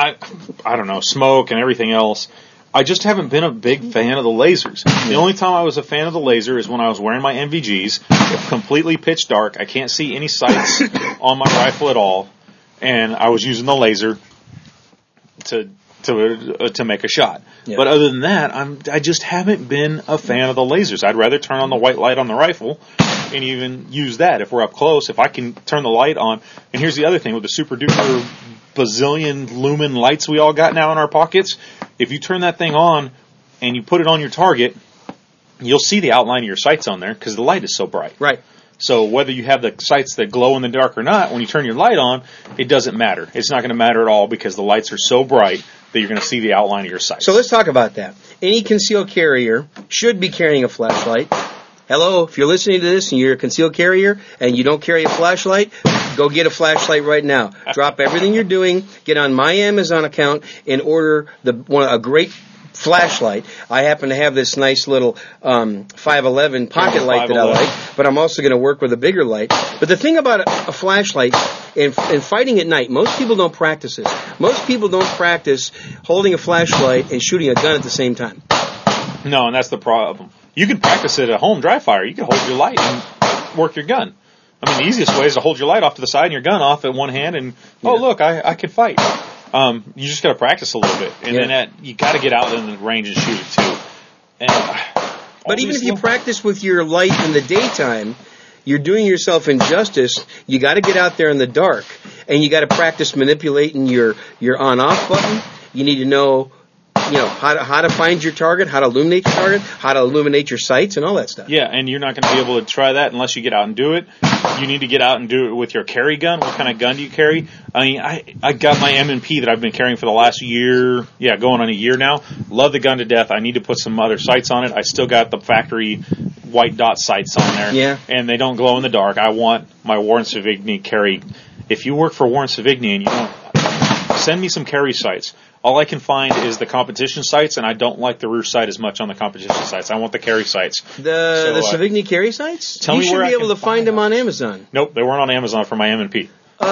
I don't know, smoke and everything else. I just haven't been a big fan of the lasers. The only time I was a fan of the laser is when I was wearing my NVGs. It's completely pitch dark. I can't see any sights on my rifle at all. and I was using the laser to make a shot. Yeah. But other than that, I just haven't been a fan of the lasers. I'd rather turn on the white light on the rifle and even use that if we're up close. If I can turn the light on, and here's the other thing with the super duper bazillion lumen lights we all got now in our pockets, if you turn that thing on and you put it on your target, you'll see the outline of your sights on there because the light is so bright. Right. So whether you have the sights that glow in the dark or not, when you turn your light on, it doesn't matter. It's not going to matter at all because the lights are so bright that you're going to see the outline of your sights. So let's talk about that. Any concealed carrier should be carrying a flashlight. Hello, if you're listening to this and you're a concealed carrier and you don't carry a flashlight, go get a flashlight right now. Drop everything you're doing, get on my Amazon account and order a great flashlight. I happen to have this nice little 511 pocket light that I like, but I'm also going to work with a bigger light. But the thing about a flashlight and fighting at night, most people don't practice this. Most people don't practice holding a flashlight and shooting a gun at the same time. No, and that's the problem. You can practice it at home, dry fire. You can hold your light and work your gun. I mean, the easiest way is to hold your light off to the side and your gun off at one hand and, look, I can fight. You just got to practice a little bit, and then you got to get out in the range and shoot it too. But even if you practice with your light in the daytime, you're doing yourself injustice. You got to get out there in the dark, and you got to practice manipulating your on-off button. You need to know, how to find your target, how to illuminate your target, how to illuminate your sights, and all that stuff. Yeah, and you're not going to be able to try that unless you get out and do it. You need to get out and do it with your carry gun. What kind of gun do you carry? I mean, I got my M&P that I've been carrying for the last year. Yeah, going on a year now. Love the gun to death. I need to put some other sights on it. I still got the factory white dot sights on there. Yeah. And they don't glow in the dark. I want my Warren Savigny carry. If you work for Warren Savigny and you don't, send me some carry sights. All I can find is the competition sights, and I don't like the rear sight as much on the competition sights. I want the carry sights. The Savigny carry sights? Tell me you should where be able to find them on Amazon. Nope, they weren't on Amazon for my M&P.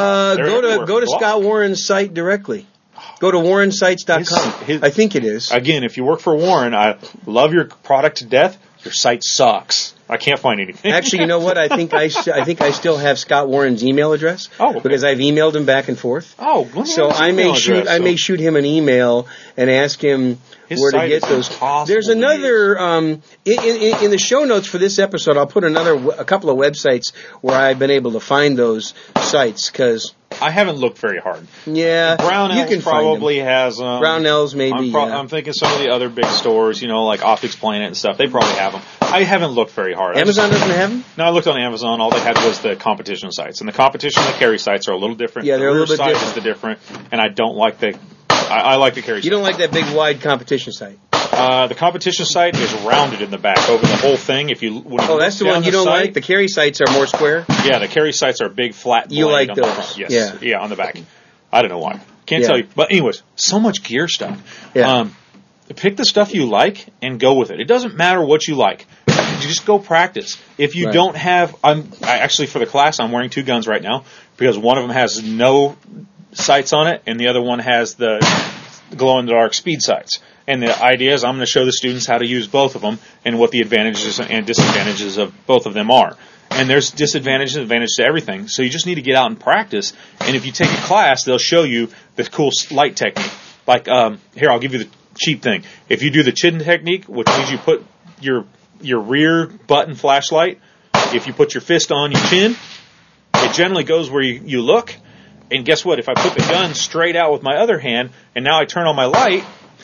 Go to Scott Warren's site directly. Go to warrensites.com. I think it is. Again, if you work for Warren, I love your product to death. Your site sucks. I can't find anything. Actually, you know what? I think I still have Scott Warren's email address. Oh, okay. Because I've emailed him back and forth. Oh, so I may shoot him an email and ask him where to get those. There's another in the show notes for this episode. I'll put a couple of websites where I've been able to find those sites because I haven't looked very hard. Yeah, Brownells probably has them. Brownells maybe. I'm thinking some of the other big stores, like Optics Planet and stuff. They probably have them. I haven't looked very hard. Amazon doesn't have them? No, I looked on Amazon. All they had was the competition sites, and the competition and the carry sites are a little different. Yeah, they're a little bit different. Is the different, and I don't like the. I like the carry. You don't like that big wide competition site? The competition site is rounded in the back over the whole thing. That's the one you don't like? The carry sites are more square? Yeah, the carry sites are big, flat. You like those? Yes. Yeah, on the back. I don't know why. Can't tell you. But anyways, so much gear stuff. Yeah. Pick the stuff you like and go with it. It doesn't matter what you like. You just go practice. If you don't have, actually for the class, I'm wearing two guns right now because one of them has no sights on it and the other one has the glow-in-the-dark speed sights. And the idea is I'm going to show the students how to use both of them and what the advantages and disadvantages of both of them are. And there's disadvantages and advantages to everything. So you just need to get out and practice. And if you take a class, they'll show you the cool light technique. Like, here, I'll give you the cheap thing. If you do the chin technique, which means you put your rear button flashlight, if you put your fist on your chin, it generally goes where you look. And guess what? If I put the gun straight out with my other hand, and now I turn on my light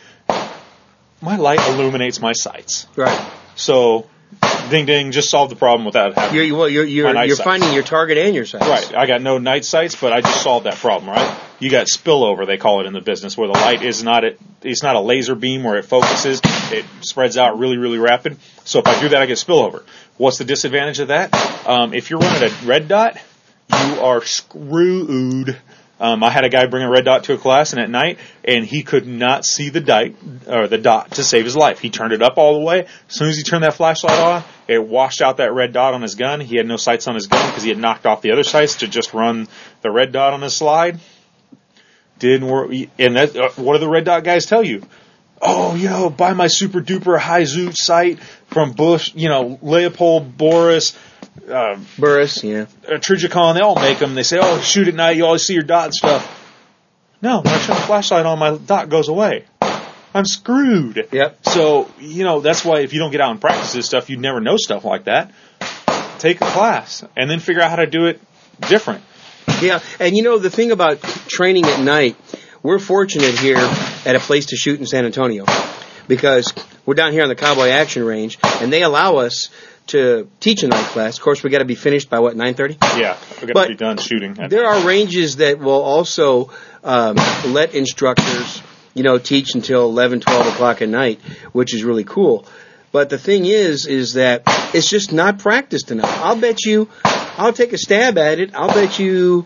illuminates my sights. Right. So, ding ding, just solved the problem without having. You're finding your target and your sights. Right. I got no night sights, but I just solved that problem. Right. You got spillover, they call it in the business, where the light is not it's not a laser beam where it focuses. It spreads out really, really rapid. So if I do that, I get spillover. What's the disadvantage of that? If you're running a red dot, you are screwed. I had a guy bring a red dot to a class, and at night, and he could not see the dot to save his life. He turned it up all the way. As soon as he turned that flashlight on, it washed out that red dot on his gun. He had no sights on his gun because he had knocked off the other sights to just run the red dot on his slide. Didn't work. And what do the red dot guys tell you? Oh, buy my super duper high zoot sight from Bush, Leopold, Boris, Burris, yeah. Trijicon, they all make them. They say, oh, shoot at night, you always see your dot and stuff. No, when I turn the flashlight on, my dot goes away. I'm screwed. Yep. So, that's why if you don't get out and practice this stuff, you'd never know stuff like that. Take a class and then figure out how to do it different. Yeah, and the thing about training at night, we're fortunate here at a place to shoot in San Antonio because we're down here on the Cowboy Action Range, and they allow us to teach a night class. Of course, we got to be finished by 9:30? Yeah, we got to be done shooting. There are ranges that will also let instructors, teach until 11, 12 o'clock at night, which is really cool. But the thing is that it's just not practiced enough. I'll take a stab at it. I'll bet you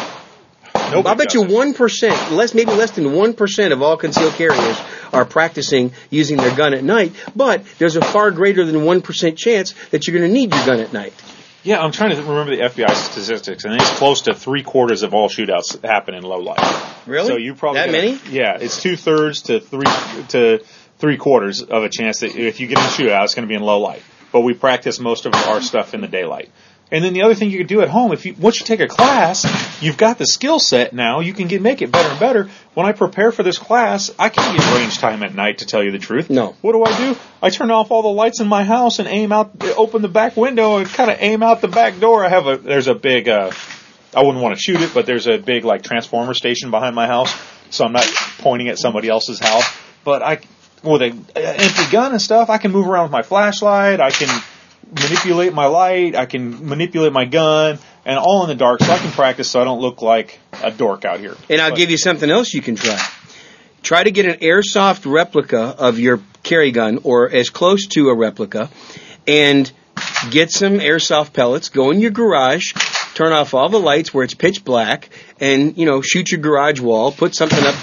1%, maybe less than 1% of all concealed carriers are practicing using their gun at night, but there's a far greater than 1% chance that you're going to need your gun at night. Yeah, I'm trying to remember the FBI statistics, and it's close to 3/4 of all shootouts happen in low light. Really? So you probably that many? Yeah, it's 2/3 to 3/4 of a chance that if you get in a shootout, it's going to be in low light. But we practice most of our stuff in the daylight. And then the other thing you can do at home, once you take a class, you've got the skill set now. You can make it better and better. When I prepare for this class, I can't get range time at night, to tell you the truth. No. What do? I turn off all the lights in my house and open the back window and kind of aim out the back door. There's a big, I wouldn't want to shoot it, but there's a big transformer station behind my house, so I'm not pointing at somebody else's house. But with an empty gun and stuff, I can move around with my flashlight. I can manipulate my light, I can manipulate my gun, and all in the dark, so I can practice so I don't look like a dork out here. And I'll give you something else you can try. Try to get an airsoft replica of your carry gun, or as close to a replica, and get some airsoft pellets, go in your garage, turn off all the lights where it's pitch black, and, shoot your garage wall, put something up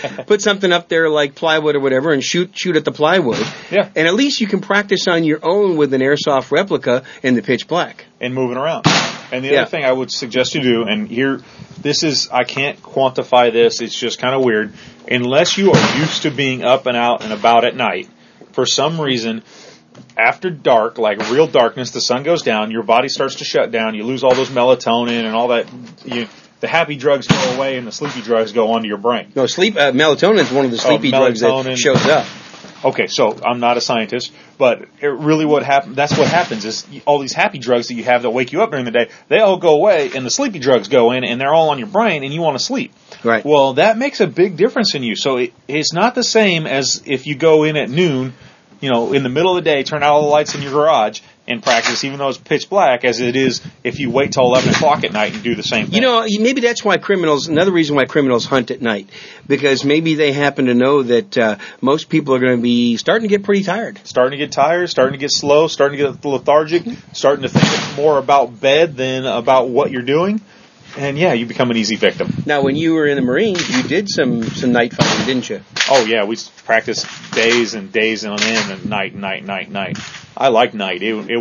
there like plywood or whatever, and shoot at the plywood. Yeah. And at least you can practice on your own with an airsoft replica in the pitch black. And moving around. And the other thing I would suggest you do, and here, I can't quantify this, it's just kind of weird, unless you are used to being up and out and about at night, for some reason, after dark, like real darkness, the sun goes down, your body starts to shut down, you lose all those melatonin and all that, the happy drugs go away and the sleepy drugs go onto your brain. No, melatonin is one of the sleepy drugs that shows up. Okay, so I'm not a scientist, but that's what happens is all these happy drugs that you have that wake you up during the day, they all go away and the sleepy drugs go in and they're all on your brain and you want to sleep. Right. Well, that makes a big difference in you. So it's not the same as if you go in at noon, in the middle of the day, turn out all the lights in your garage and practice, even though it's pitch black, as it is if you wait till 11 o'clock at night and do the same thing. Maybe that's why another reason why criminals hunt at night, because maybe they happen to know that most people are going to be starting to get pretty tired. Starting to get tired, starting to get slow, starting to get lethargic, starting to think more about bed than about what you're doing. And you become an easy victim. Now, when you were in the Marines, you did some night fighting, didn't you? Oh, yeah. We practiced days and days on end and night. I like night.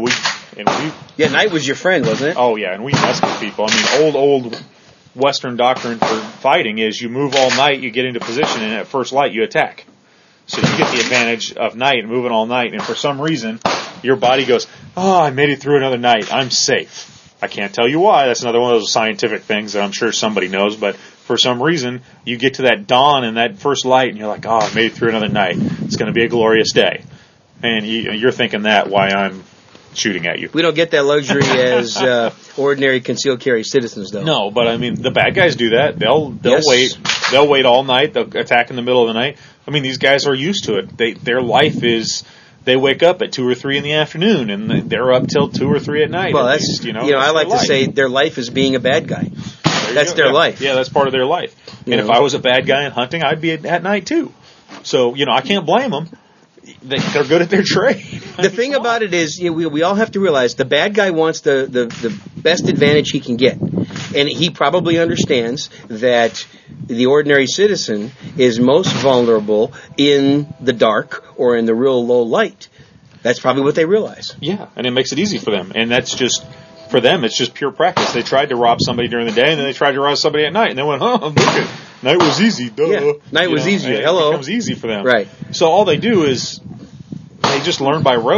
Night was your friend, wasn't it? Oh, yeah. And we messed with people. I mean, old Western doctrine for fighting is you move all night, you get into position, and at first light, you attack. So you get the advantage of night and moving all night. And for some reason, your body goes, I made it through another night. I'm safe. I can't tell you why. That's another one of those scientific things that I'm sure somebody knows. But for some reason, you get to that dawn and that first light, and you're like, I made it through another night. It's going to be a glorious day. And you're thinking that while I'm shooting at you. We don't get that luxury as ordinary concealed carry citizens, though. No, but I mean, the bad guys do that. They'll wait. They'll wait all night. They'll attack in the middle of the night. I mean, these guys are used to it. Their life is... They wake up at 2 or 3 in the afternoon, and they're up till 2 or 3 at night. Well, that's I like to say their life is being a bad guy. That's their life. Yeah, that's part of their life. And if I was a bad guy in hunting, I'd be at night too. So I can't blame them. They're good at their trade. The thing about it is, we all have to realize the bad guy wants the best advantage he can get, and he probably understands that the ordinary citizen is most vulnerable in the dark or in the real low light. That's probably what they realize. Yeah, and it makes it easy for them. And that's just, for them, it's just pure practice. They tried to rob somebody during the day, and then they tried to rob somebody at night, and they went, look at night was easy, duh. Yeah, night was easier. Hello. It becomes easy for them. Right. So all they do is they just learn by rote,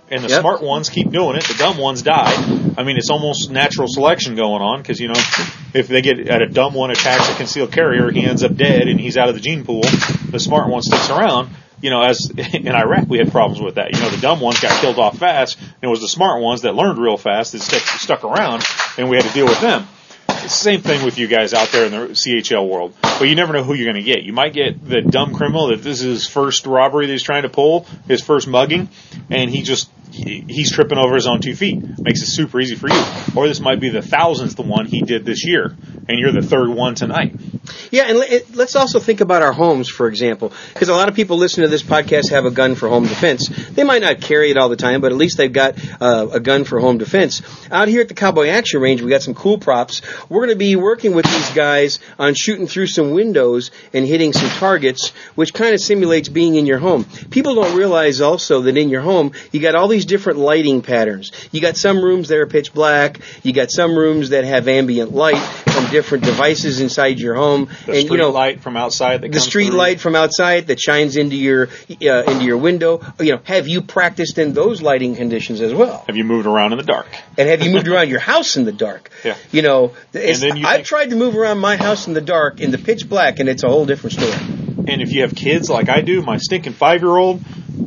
And the smart ones keep doing it. The dumb ones die. I mean, it's almost natural selection going on because, you know, if they get a dumb one attacks a concealed carrier, he ends up dead and he's out of the gene pool. The smart one sticks around. You know, as in Iraq, we had problems with that. You know, the dumb ones got killed off fast, and it was the smart ones that learned real fast that stuck around, and we had to deal with them. It's the same thing with you guys out there in the CHL world. But you never know who you're going to get. You might get the dumb criminal that this is his first robbery that he's trying to pull, his first mugging, and he's tripping over his own 2 feet. Makes it super easy for you. Or this might be the 1,000th one he did this year, and you're the third one tonight. Yeah, and let's also think about our homes, for example, because a lot of people listening to this podcast have a gun for home defense. They might not carry it all the time, but at least they've got a gun for home defense. Out here at the Cowboy Action Range, we got some cool props. We're going to be working with these guys on shooting through some windows and hitting some targets, which kind of simulates being in your home. People don't realize also that in your home, you got all these different lighting patterns. You got some rooms that are pitch black. You got some rooms that have ambient light from different devices inside your home. The street light from outside that the street light from outside that shines into your window. You know, have you practiced in those lighting conditions as well? Have you moved around in the dark? And have you moved around your house in the dark? Yeah. You know, I've tried to move around my house in the dark in the pitch black, and it's a whole different story. And if you have kids like I do, my stinking 5-year-old,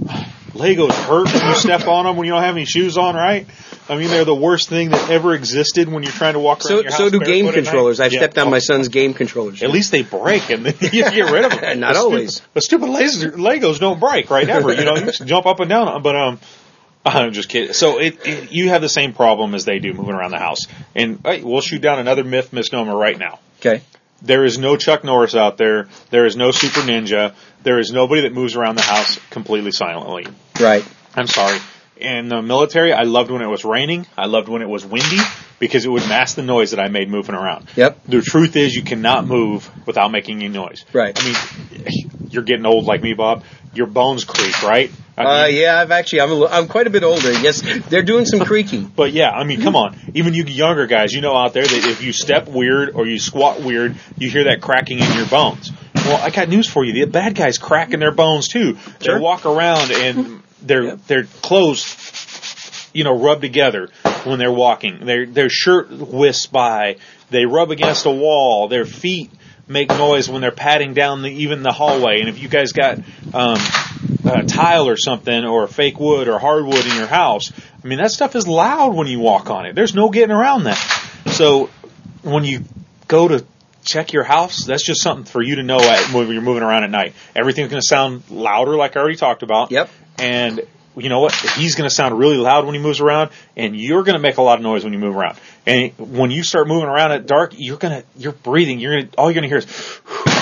Legos hurt when you step on them when you don't have any shoes on, right? I mean, they're the worst thing that ever existed when you're trying to walk around your house. So do game controllers. I've stepped on my son's game controllers. At least they break, and then you have to get rid of them. Not always. The stupid Legos don't break, right? Never. You know, you just jump up and down. But I'm just kidding. So you have the same problem as they do moving around the house. And we'll shoot down another misnomer right now. Okay. There is no Chuck Norris out there. There is no Super Ninja. There is nobody that moves around the house completely silently. Right. I'm sorry. In the military, I loved when it was raining. I loved when it was windy because it would mask the noise that I made moving around. Yep. The truth is you cannot move without making any noise. Right. I mean, you're getting old like me, Bob. Your bones creak, right? Yeah, I'm quite a bit older. Yes, they're doing some creaking. But yeah, I mean, come on. Even you younger guys, you know out there that if you step weird or you squat weird, you hear that cracking in your bones. Well, I got news for you. The bad guys cracking their bones too. Sure. They walk around and their clothes, you know, rub together when they're walking. Their shirt whisks by. They rub against a wall. Their feet make noise when they're padding down even the hallway. And if you guys got tile or something or fake wood or hardwood in your house, I mean, that stuff is loud when you walk on it. There's no getting around that. So when you go to check your house, that's just something for you to know when you're moving around at night. Everything's going to sound louder, like I already talked about. Yep. And you know what? He's going to sound really loud when he moves around, and you're going to make a lot of noise when you move around. And when you start moving around at dark, you're breathing. All you're going to hear is,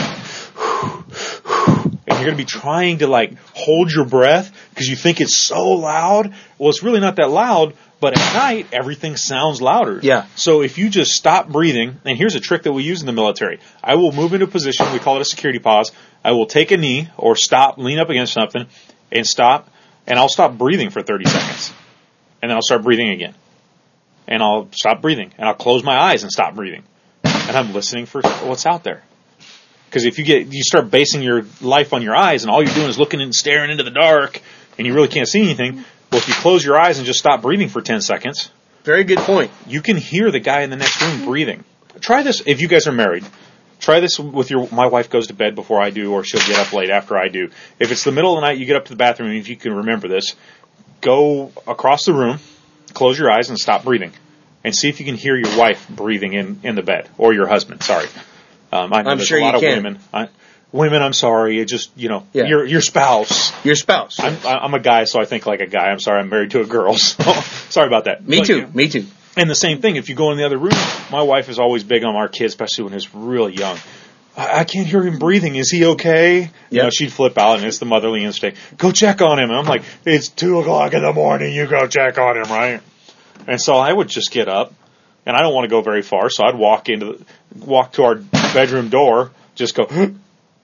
and you're going to be trying to like hold your breath because you think it's so loud. Well, it's really not that loud. But at night, everything sounds louder. Yeah. So if you just stop breathing, and here's a trick that we use in the military. I will move into a position, we call it a security pause. I will take a knee or stop, lean up against something, and stop, and I'll stop breathing for 30 seconds. And then I'll start breathing again. And I'll stop breathing, and I'll close my eyes and stop breathing. And I'm listening for what's out there. Because if you start basing your life on your eyes, and all you're doing is looking and staring into the dark, and you really can't see anything, well, if you close your eyes and just stop breathing for 10 seconds. Very good point. You can hear the guy in the next room breathing. Try this if you guys are married. Try this with my wife goes to bed before I do, or she'll get up late after I do. If it's the middle of the night, you get up to the bathroom, and if you can remember this, go across the room, close your eyes, and stop breathing. And see if you can hear your wife breathing in the bed, or your husband, sorry. I know I'm there's sure a lot you of can. Women, I'm sorry. It just, your spouse. Your spouse. I'm a guy, so I think like a guy. I'm sorry, I'm married to a girl. So sorry about that. Me too. And the same thing, if you go in the other room, my wife is always big on our kids, especially when he's really young. I can't hear him breathing. Is he okay? Yep. You know, she'd flip out, and it's the motherly instinct. Go check on him. And I'm like, it's 2:00 in the morning. You go check on him, right? And so I would just get up, and I don't want to go very far, so I'd walk to our bedroom door, just go, and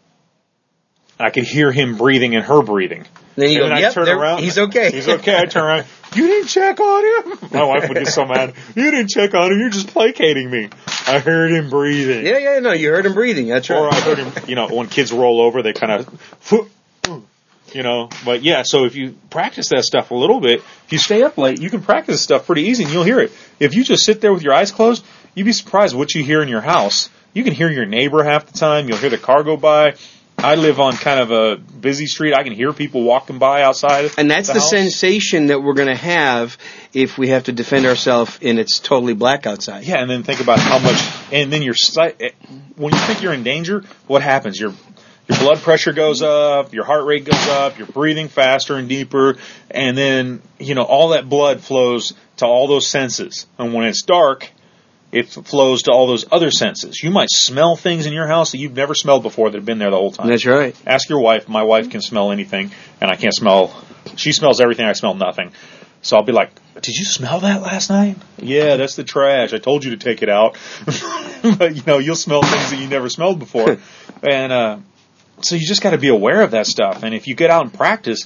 I could hear him breathing and her breathing. Then you and go, yep, turn around. He's okay. He's okay. I turn around. You didn't check on him? My wife would get so mad. You didn't check on him. You're just placating me. I heard him breathing. Yeah, no, you heard him breathing. That's right. Or I heard him, when kids roll over, they kind of, But yeah, so if you practice that stuff a little bit, if you stay up late, you can practice stuff pretty easy and you'll hear it. If you just sit there with your eyes closed, you'd be surprised what you hear in your house. You can hear your neighbor half the time. You'll hear the car go by. I live on kind of a busy street. I can hear people walking by outside. And that's the house. sensation that we're going to have if we have to defend ourselves and it's totally black outside. Yeah, and then think about how much, and then when you think you're in danger, what happens? Your blood pressure goes up, your heart rate goes up, you're breathing faster and deeper, and then, all that blood flows to all those senses. And when it's dark, it flows to all those other senses. You might smell things in your house that you've never smelled before that have been there the whole time. That's right. Ask your wife. My wife can smell anything, and I can't smell. She smells everything. I smell nothing. So I'll be like, did you smell that last night? Yeah, that's the trash. I told you to take it out. But, you'll smell things that you never smelled before. And so you just got to be aware of that stuff. And if you get out and practice,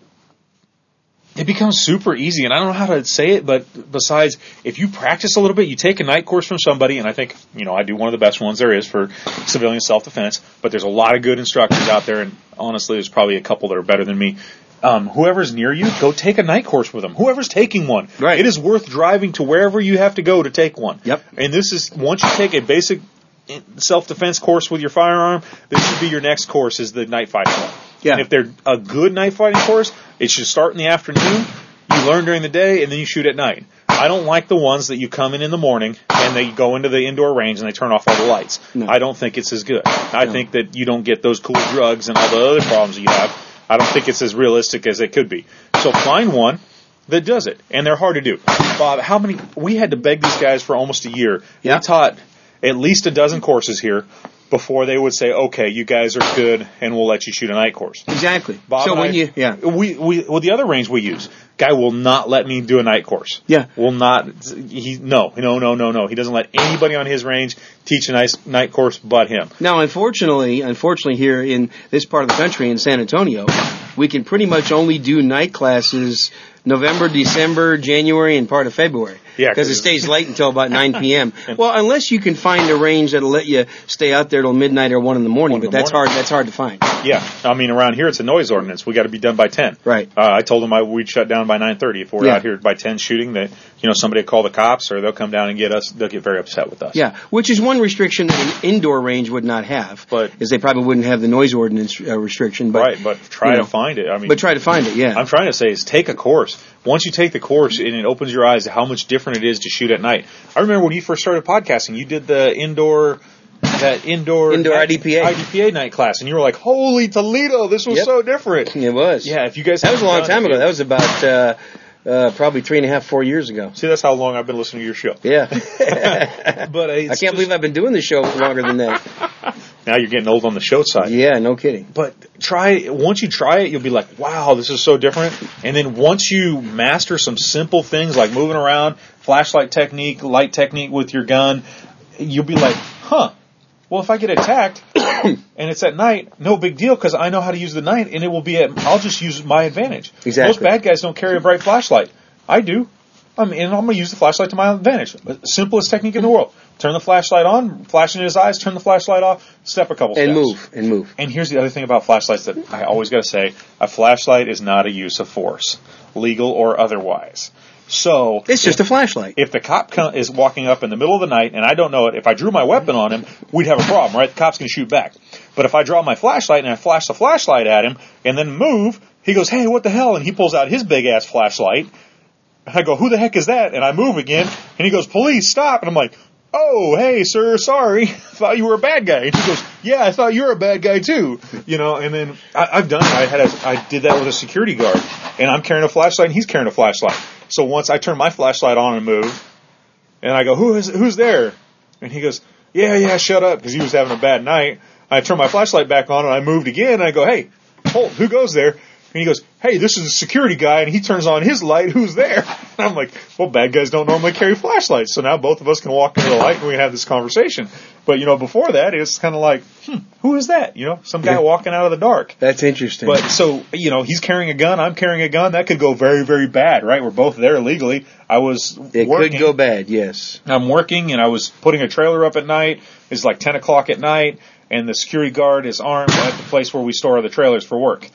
it becomes super easy. And I don't know how to say it, but besides, if you practice a little bit, you take a night course from somebody, and I think, I do one of the best ones there is for civilian self-defense, but there's a lot of good instructors out there, and honestly, there's probably a couple that are better than me. Whoever's near you, go take a night course with them. Whoever's taking one. Right. It is worth driving to wherever you have to go to take one. Yep. And this is, once you take a basic self-defense course with your firearm, this should be your next course, is the night fighting one. Yeah. And if they're a good night fighting course, it should start in the afternoon, you learn during the day, and then you shoot at night. I don't like the ones that you come in the morning and they go into the indoor range and they turn off all the lights. No. I don't think it's as good. I think that you don't get those cool drugs and all the other problems you have. I don't think it's as realistic as it could be. So find one that does it, and they're hard to do. Bob, we had to beg these guys for almost a year. Yeah. We taught at least a dozen courses here before they would say, okay, you guys are good, and we'll let you shoot a night course. Exactly. Bob so and we the other range we use, guy will not let me do a night course. Yeah. Will not. No. He doesn't let anybody on his range teach a night course but him. Now, unfortunately, here in this part of the country, in San Antonio, we can pretty much only do night classes November, December, January, and part of February. Yeah, because it stays late until about 9 p.m. Well, unless you can find a range that'll let you stay out there till midnight or 1 in the morning, but that's hard. That's hard to find. Yeah, around here it's a noise ordinance. We got to be done by 10. Right. I told them we'd shut down by 9:30. If we're out here by 10 shooting, that somebody will call the cops or they'll come down and get us. They'll get very upset with us. Yeah, which is one restriction that an indoor range would not have. Is they probably wouldn't have the noise ordinance restriction. But, right, but try to find it. But try to find it. Yeah. I'm trying to say is take a course. Once you take the course, and it opens your eyes to how much different it is to shoot at night. I remember when you first started podcasting, you did the indoor IDPA night class, and you were like, "Holy Toledo, this was so different." It was. Yeah, if you guys that was a long time ago. That was about probably 3.5, 4 years ago. See, that's how long I've been listening to your show. Yeah. But I can't believe I've been doing this show longer than that. Now you're getting old on the show side. Yeah, no kidding. But once you try it, you'll be like, wow, this is so different. And then once you master some simple things like moving around, flashlight technique, light technique with your gun, you'll be like, huh, well, if I get attacked and it's at night, no big deal because I know how to use the night and I'll just use my advantage. Exactly. Most bad guys don't carry a bright flashlight. I do. And I'm going to use the flashlight to my advantage. Simplest technique in the world. Turn the flashlight on, flash in his eyes, turn the flashlight off, step a couple steps. And move. And here's the other thing about flashlights that I always got to say. A flashlight is not a use of force, legal or otherwise. So it's just a flashlight. If the cop is walking up in the middle of the night and I don't know it, if I drew my weapon on him, we'd have a problem, right? The cop's going to shoot back. But if I draw my flashlight and I flash the flashlight at him and then move, he goes, hey, what the hell? And he pulls out his big-ass flashlight. I go, who the heck is that? And I move again, and he goes, police, stop. And I'm like, oh, hey, sir, sorry. Thought you were a bad guy. And he goes, yeah, I thought you were a bad guy, too. And then I've done it. I did that with a security guard. And I'm carrying a flashlight, and he's carrying a flashlight. So once I turn my flashlight on and move, and I go, who's there? And he goes, yeah, shut up, because he was having a bad night. I turn my flashlight back on, and I moved again, and I go, hey, hold, who goes there? And he goes, hey, this is a security guy, and he turns on his light. Who's there? And I'm like, well, bad guys don't normally carry flashlights. So now both of us can walk into the light and we can have this conversation. But, before that, it's kind of like, who is that? Some guy walking out of the dark. That's interesting. But so, he's carrying a gun, I'm carrying a gun. That could go very, very bad, right? We're both there illegally. It could go bad, yes. I'm working, and I was putting a trailer up at night. It's like 10 o'clock at night, and the security guard is armed at the place where we store the trailers for work.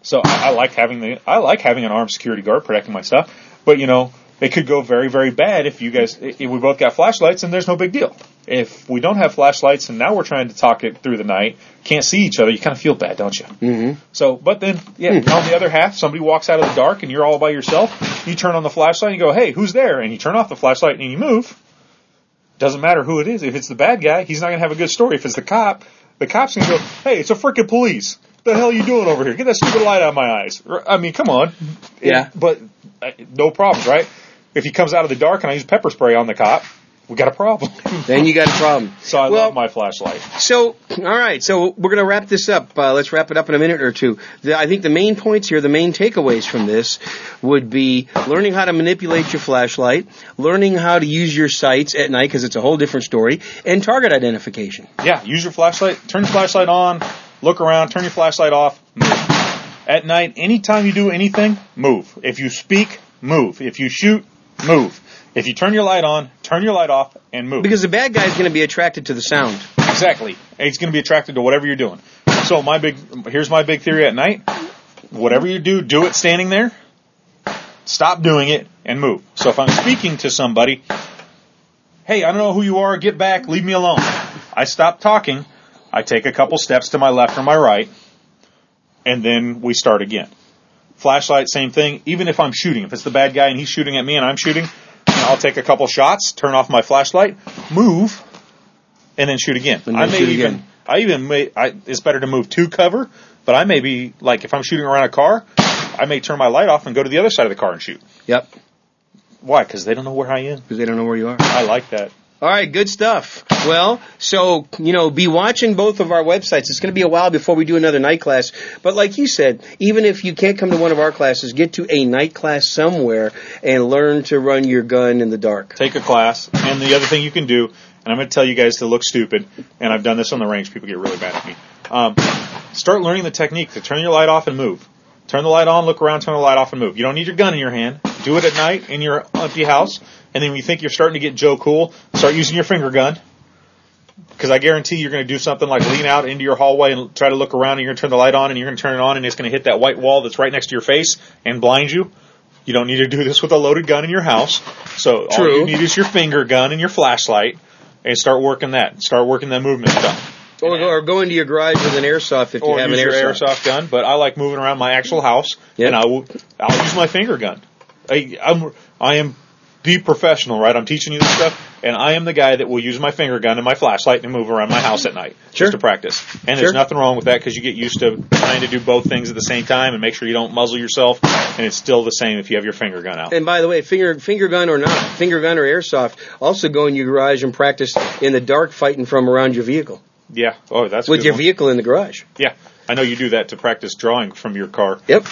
So I like having an armed security guard protecting my stuff. But, you know, it could go very, very bad if we both got flashlights and there's no big deal. If we don't have flashlights and now we're trying to talk it through the night, can't see each other, you kind of feel bad, don't you? Mm-hmm. So, but then, on the other half, somebody walks out of the dark and you're all by yourself, you turn on the flashlight and you go, hey, who's there? And you turn off the flashlight and you move. Doesn't matter who it is. If it's the bad guy, he's not going to have a good story. If it's the cop's going to go, hey, it's a frickin' police. What the hell are you doing over here? Get that stupid light out of my eyes. I mean, come on. Yeah. But no problems, right? If he comes out of the dark and I use pepper spray on the cop, we got a problem. Then you got a problem. So I love my flashlight. So, all right. So we're going to wrap this up. Let's wrap it up in a minute or two. I think the main points here, the main takeaways from this would be learning how to manipulate your flashlight, learning how to use your sights at night because it's a whole different story, and target identification. Yeah, use your flashlight. Turn your flashlight on. Look around. Turn your flashlight off. Move. At night, anytime you do anything, move. If you speak, move. If you shoot, move. If you turn your light on, turn your light off, and move. Because the bad guy is going to be attracted to the sound. Exactly. He's going to be attracted to whatever you're doing. So here's my big theory at night. Whatever you do it standing there. Stop doing it and move. So if I'm speaking to somebody, hey, I don't know who you are, get back, leave me alone. I stop talking. I take a couple steps to my left or my right, and then we start again. Flashlight, same thing. Even if I'm shooting, if it's the bad guy and he's shooting at me and I'm shooting, I'll take a couple shots, turn off my flashlight, move, and then shoot again. It's better to move to cover, but I may be, like, if I'm shooting around a car, I may turn my light off and go to the other side of the car and shoot. Yep. Why? Because they don't know where I am. Because they don't know where you are. I like that. All right, good stuff. Well, so, be watching both of our websites. It's going to be a while before we do another night class. But like you said, even if you can't come to one of our classes, get to a night class somewhere and learn to run your gun in the dark. Take a class. And the other thing you can do, and I'm going to tell you guys to look stupid, and I've done this on the range. People get really mad at me. Start learning the technique to turn your light off and move. Turn the light on, look around, turn the light off, and move. You don't need your gun in your hand. Do it at night in your empty house. And then when you think you're starting to get Joe Cool, start using your finger gun. Because I guarantee you're going to do something like lean out into your hallway and try to look around, and you're going to turn the light on, and you're going to turn it on, and it's going to hit that white wall that's right next to your face and blind you. You don't need to do this with a loaded gun in your house. So all you need is your finger gun and your flashlight, and start working that. Start working that movement stuff. Or go into your garage with an airsoft if you have an airsoft gun. But I like moving around my actual house, and I'll use my finger gun. I am the professional, right? I'm teaching you this stuff, and I am the guy that will use my finger gun and my flashlight and move around my house at night just to practice. And there's nothing wrong with that because you get used to trying to do both things at the same time and make sure you don't muzzle yourself, and it's still the same if you have your finger gun out. And by the way, finger gun or not, finger gun or airsoft, also go in your garage and practice in the dark fighting from around your vehicle. Yeah. Oh, that's with your vehicle in the garage. Yeah. I know you do that to practice drawing from your car. Yep.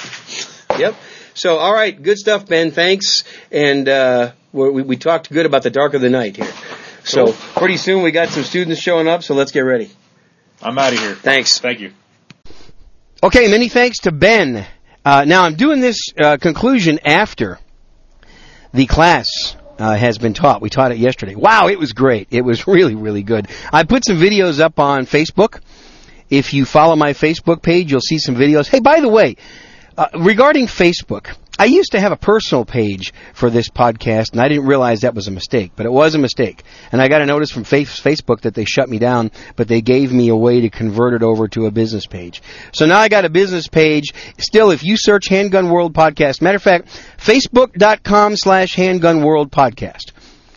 So, all right, good stuff, Ben. Thanks. And we talked good about the dark of the night here. Cool. So pretty soon we got some students showing up, so let's get ready. I'm out of here. Thanks. Thank you. Okay, many thanks to Ben. Now I'm doing this conclusion after the class has been taught. We taught it yesterday. Wow, it was great. It was really, really good. I put some videos up on Facebook. If you follow my Facebook page, you'll see some videos. Hey, by the way, regarding Facebook, I used to have a personal page for this podcast, and I didn't realize that was a mistake, but it was a mistake. And I got a notice from Facebook that they shut me down, but they gave me a way to convert it over to a business page. So now I got a business page. Still, if you search Handgun World Podcast, matter of fact, Facebook.com/Handgun World Podcast.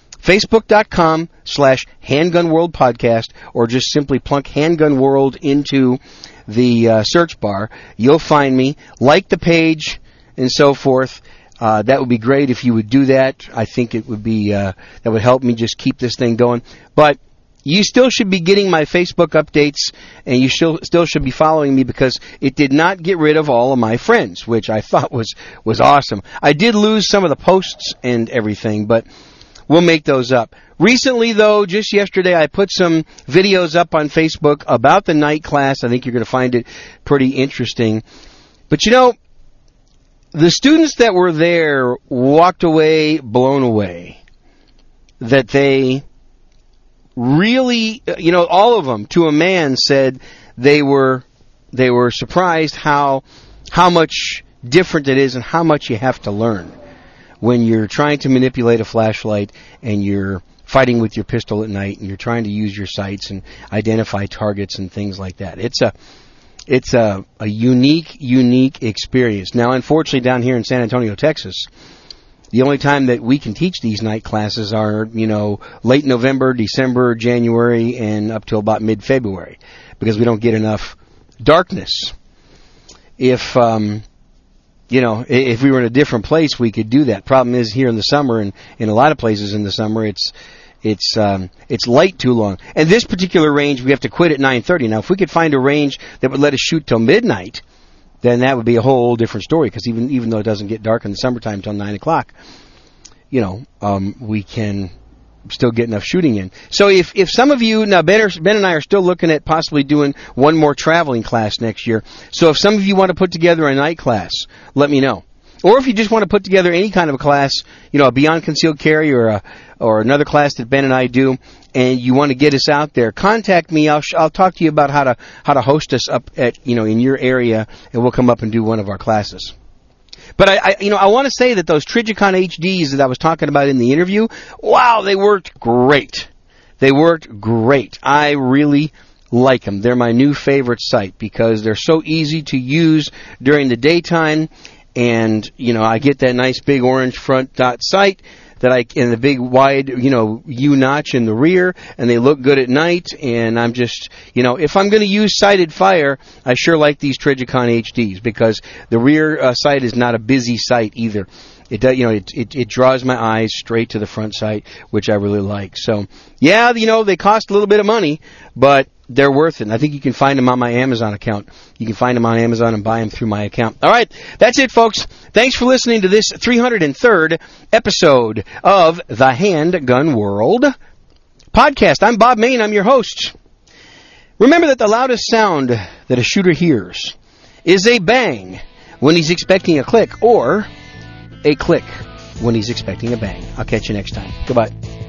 Facebook.com/Handgun World Podcast, or just simply plunk Handgun World into the search bar. You'll find me. Like the page and so forth. That would be great if you would do that. I think it would be that would help me just keep this thing going. But you still should be getting my Facebook updates, and you still should be following me because it did not get rid of all of my friends, which I thought was awesome. I did lose some of the posts and everything, but we'll make those up. Recently, though, just yesterday, I put some videos up on Facebook about the night class. I think you're going to find it pretty interesting. But, the students that were there walked away blown away. That they really, all of them, to a man, said they were surprised how how much different it is and how much you have to learn when you're trying to manipulate a flashlight and you're fighting with your pistol at night and you're trying to use your sights and identify targets and things like that. It's a unique experience. Now, unfortunately, down here in San Antonio, Texas, the only time that we can teach these night classes are, late November, December, January, and up till about mid-February, because we don't get enough darkness. If we were in a different place, we could do that. Problem is, here in the summer, and in a lot of places in the summer, it's light too long. And this particular range, we have to quit at 9:30. Now, if we could find a range that would let us shoot till midnight, then that would be a whole different story. Because even though it doesn't get dark in the summertime until 9 o'clock, we can still get enough shooting in. So if some of you, now Ben and I are still looking at possibly doing one more traveling class next year. So if some of you want to put together a night class, let me know. Or if you just want to put together any kind of a class, a Beyond Concealed Carry or another class that Ben and I do, and you want to get us out there, contact me. I'll talk to you about how to host us up at in your area, and we'll come up and do one of our classes. But I want to say that those Trijicon HDs that I was talking about in the interview, wow, they worked great. They worked great. I really like them. They're my new favorite sight because they're so easy to use during the daytime. And, I get that nice big orange front dot sight and the big wide, U-notch in the rear, and they look good at night. And I'm just, if I'm going to use sighted fire, I sure like these Trijicon HDs because the rear sight is not a busy sight either. It does, it draws my eyes straight to the front sight, which I really like. So, yeah, they cost a little bit of money, but they're worth it. And I think you can find them on my Amazon account. You can find them on Amazon and buy them through my account. All right, that's it, folks. Thanks for listening to this 303rd episode of the Handgun World podcast. I'm Bob Mayne. I'm your host. Remember that the loudest sound that a shooter hears is a bang when he's expecting a click, or a click when he's expecting a bang. I'll catch you next time. Goodbye.